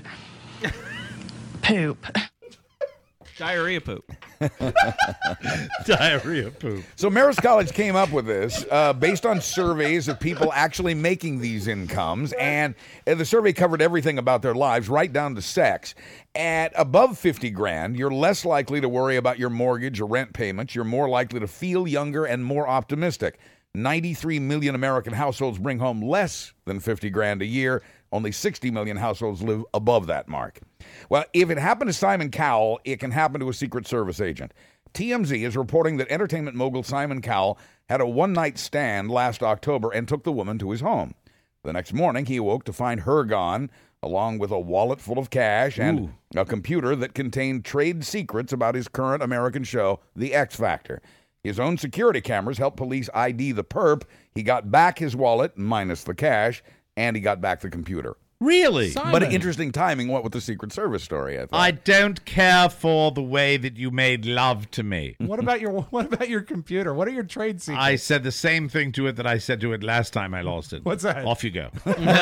poop. Diarrhea poop. Diarrhea poop. So Marist College came up with this based on surveys of people actually making these incomes, and the survey covered everything about their lives, right down to sex. At above $50,000, you're less likely to worry about your mortgage or rent payments. You're more likely to feel younger and more optimistic. 93 million American households bring home less than $50,000 a year. Only 60 million households live above that mark. Well, if it happened to Simon Cowell, it can happen to a Secret Service agent. TMZ is reporting that entertainment mogul Simon Cowell had a one-night stand last October and took the woman to his home. The next morning, he awoke to find her gone, along with a wallet full of cash and a computer that contained trade secrets about his current American show, The X Factor. His own security cameras helped police ID the perp. He got back his wallet, minus the cash, and he got back the computer. Really? Simon. But interesting timing, what with the Secret Service story, I thought. I don't care for the way that you made love to me. What about your computer? What are your trade secrets? I said the same thing to it that I said to it last time I lost it. What's that? Off you go.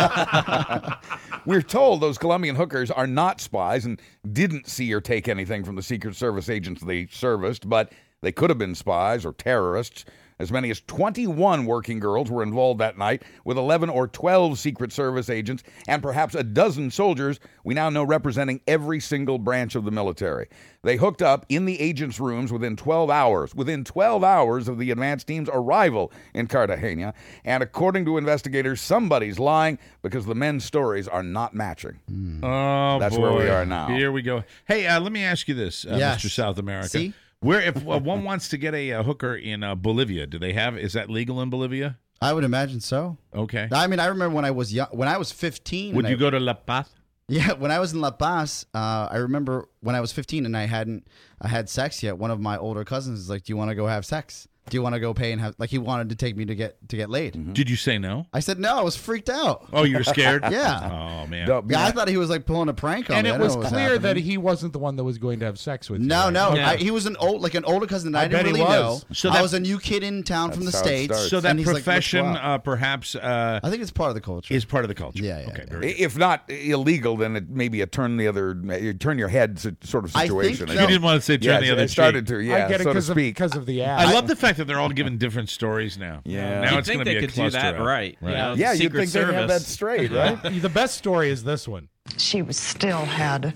We're told those Colombian hookers are not spies and didn't see or take anything from the Secret Service agents they serviced, but they could have been spies or terrorists. As many as 21 working girls were involved that night, with 11 or 12 Secret Service agents and perhaps a dozen soldiers we now know representing every single branch of the military. They hooked up in the agents' rooms within 12 hours of the advance team's arrival in Cartagena. And according to investigators, somebody's lying because the men's stories are not matching. Oh, That's boy. where we are now. Here we go. Hey, let me ask you this, Yes. Mr. South America. See? Where if one wants to get a hooker in Bolivia, is that legal in Bolivia? I would imagine so. Okay. I mean, I remember when I was young, when I was 15. Would you go to La Paz? Yeah, when I was in La Paz, I remember when I was 15 and I hadn't had sex yet. One of my older cousins was like, "Do you want to go have sex? Do you want to go pay and have?" Like he wanted to take me to get laid. Did you say no? I said no. I was freaked out. Oh, you were scared? Yeah. Oh man. Yeah, I thought he was like pulling a prank on and me. it I didn't was know what clear that happening. he wasn't the one that was going to have sex with you. No, right? no. Yeah. He was an older cousin that I bet didn't he really know. was. So I that- was a new kid in town from the That's how it States. starts. So that and he's like, profession, "Let's go out." perhaps, I think it's part of the culture. is part of the culture. Yeah, yeah, Okay. yeah. Very good. If not illegal, then it may be a turn your head sort of I think situation. so. You didn't want to say turn Yeah, the other it started cheek. to, yeah, I get it so to because speak. of the ad. I love the fact that they're all giving different stories now. Yeah. Now You'd it's think going to they be a could do cluster that out. right. You know, Yeah, you'd Secret think they'd have that Service. straight, right? The best story is this one. She was still had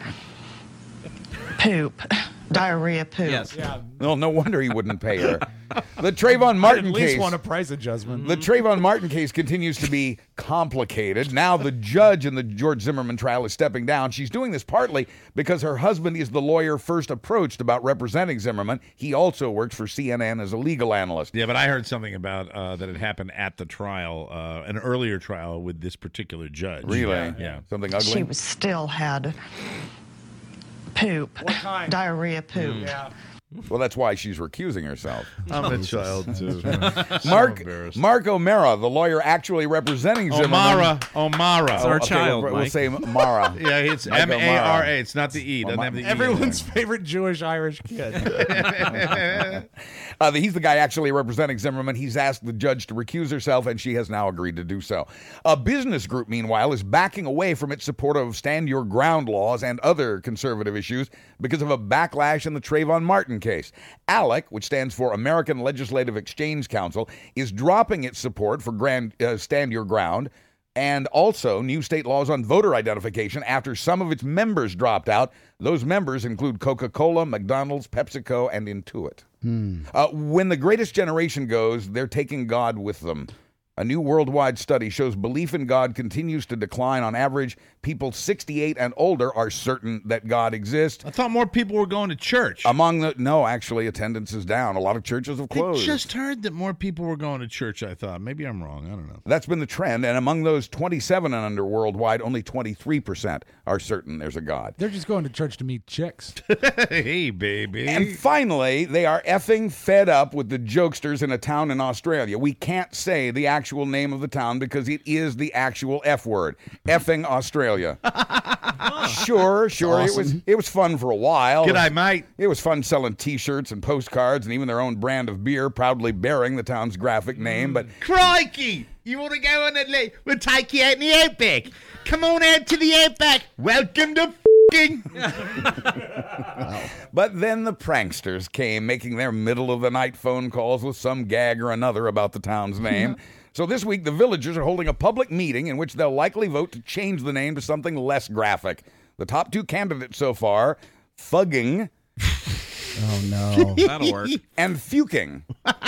poop. Diarrhea poop. Yes. Yeah. Well, no wonder he wouldn't pay her. The Trayvon Martin At least case. want a price adjustment. The Trayvon Martin case continues to be complicated. Now the judge in the George Zimmerman trial is stepping down. She's doing this partly because her husband is the lawyer first approached about representing Zimmerman. He also works for CNN as a legal analyst. Yeah, but I heard something about that had happened at the trial, an earlier trial with this particular judge. Really? Yeah. Something ugly? She was still had poop. What kind? Diarrhea poop. Yeah. Well, that's why she's recusing herself. I'm a child, too. Mark O'Mara, the lawyer actually representing Zimmerman. O'Mara. It's our child, We'll Mike. say Mara. Yeah, it's Mike M-A-R-A. It's not the E. Doesn't have the E. Everyone's favorite Jewish-Irish kid. He's the guy actually representing Zimmerman. He's asked the judge to recuse herself, and she has now agreed to do so. A business group, meanwhile, is backing away from its support of Stand Your Ground laws and other conservative issues because of a backlash in the Trayvon Martin case. ALEC, which stands for American Legislative Exchange Council, is dropping its support for Stand Your Ground and also new state laws on voter identification after some of its members dropped out. Those members include Coca-Cola, McDonald's, PepsiCo, and Intuit. When the greatest generation goes, they're taking God with them. A new worldwide study shows belief in God continues to decline. On average, people 68 and older are certain that God exists. I thought more people were going to church. No, actually, attendance is down. A lot of churches have closed. I just heard that more people were going to church, I thought. Maybe I'm wrong. I don't know. That's been the trend. And among those 27 and under worldwide, only 23% are certain there's a God. They're just going to church to meet chicks. Hey, baby. And finally, they are effing fed up with the jokesters in a town in Australia. We can't say the actual name of the town because it is the actual F word. Effing Australia. Sure. Awesome. It was fun for a while. G'day, mate. It was fun selling T-shirts and postcards and even their own brand of beer, proudly bearing the town's graphic name. But Crikey! You want to go on a we'll take you out in the outback. Come on out to the outback. Welcome to f***ing. But then the pranksters came, making their middle-of-the-night phone calls with some gag or another about the town's name. So this week, the villagers are holding a public meeting in which they'll likely vote to change the name to something less graphic. The top two candidates so far, Fugging. Oh, no. That'll work. And Fuking.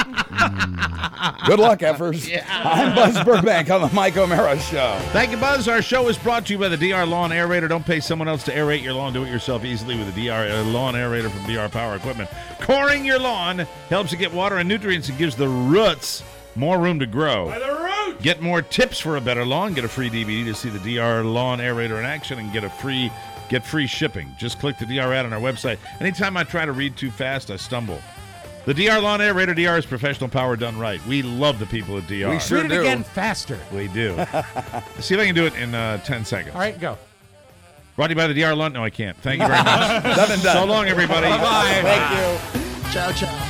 Good luck, effers. Yeah. I'm Buzz Burbank on the Mike O'Mara Show. Thank you, Buzz. Our show is brought to you by the DR Lawn Aerator. Don't pay someone else to aerate your lawn. Do it yourself easily with the DR Lawn Aerator from DR Power Equipment. Coring your lawn helps you get water and nutrients and gives the roots more room to grow. By the root! Get more tips for a better lawn. Get a free DVD to see the DR Lawn Aerator in action and get free shipping. Just click the DR ad on our website. Anytime I try to read too fast, I stumble. The DR Lawn Aerator. DR is professional power done right. We love the people at DR. We sure Read it do. again faster. We do. See if I can do it in 10 seconds. All right, go. Brought to you by the DR Lawn. No, I can't. Thank you very much. Done and done. So long, everybody. Bye-bye. Thank you. Ciao, ciao.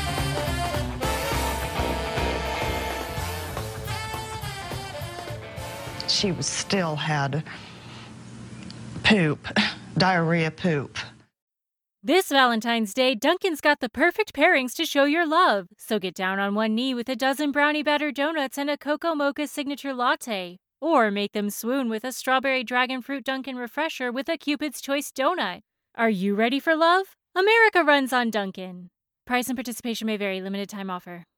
She still had poop, diarrhea poop. This Valentine's Day, Dunkin's got the perfect pairings to show your love. So get down on one knee with a dozen brownie batter donuts and a Cocoa Mocha signature latte. Or make them swoon with a strawberry dragon fruit Dunkin' refresher with a Cupid's Choice donut. Are you ready for love? America runs on Dunkin'. Price and participation may vary. Limited time offer.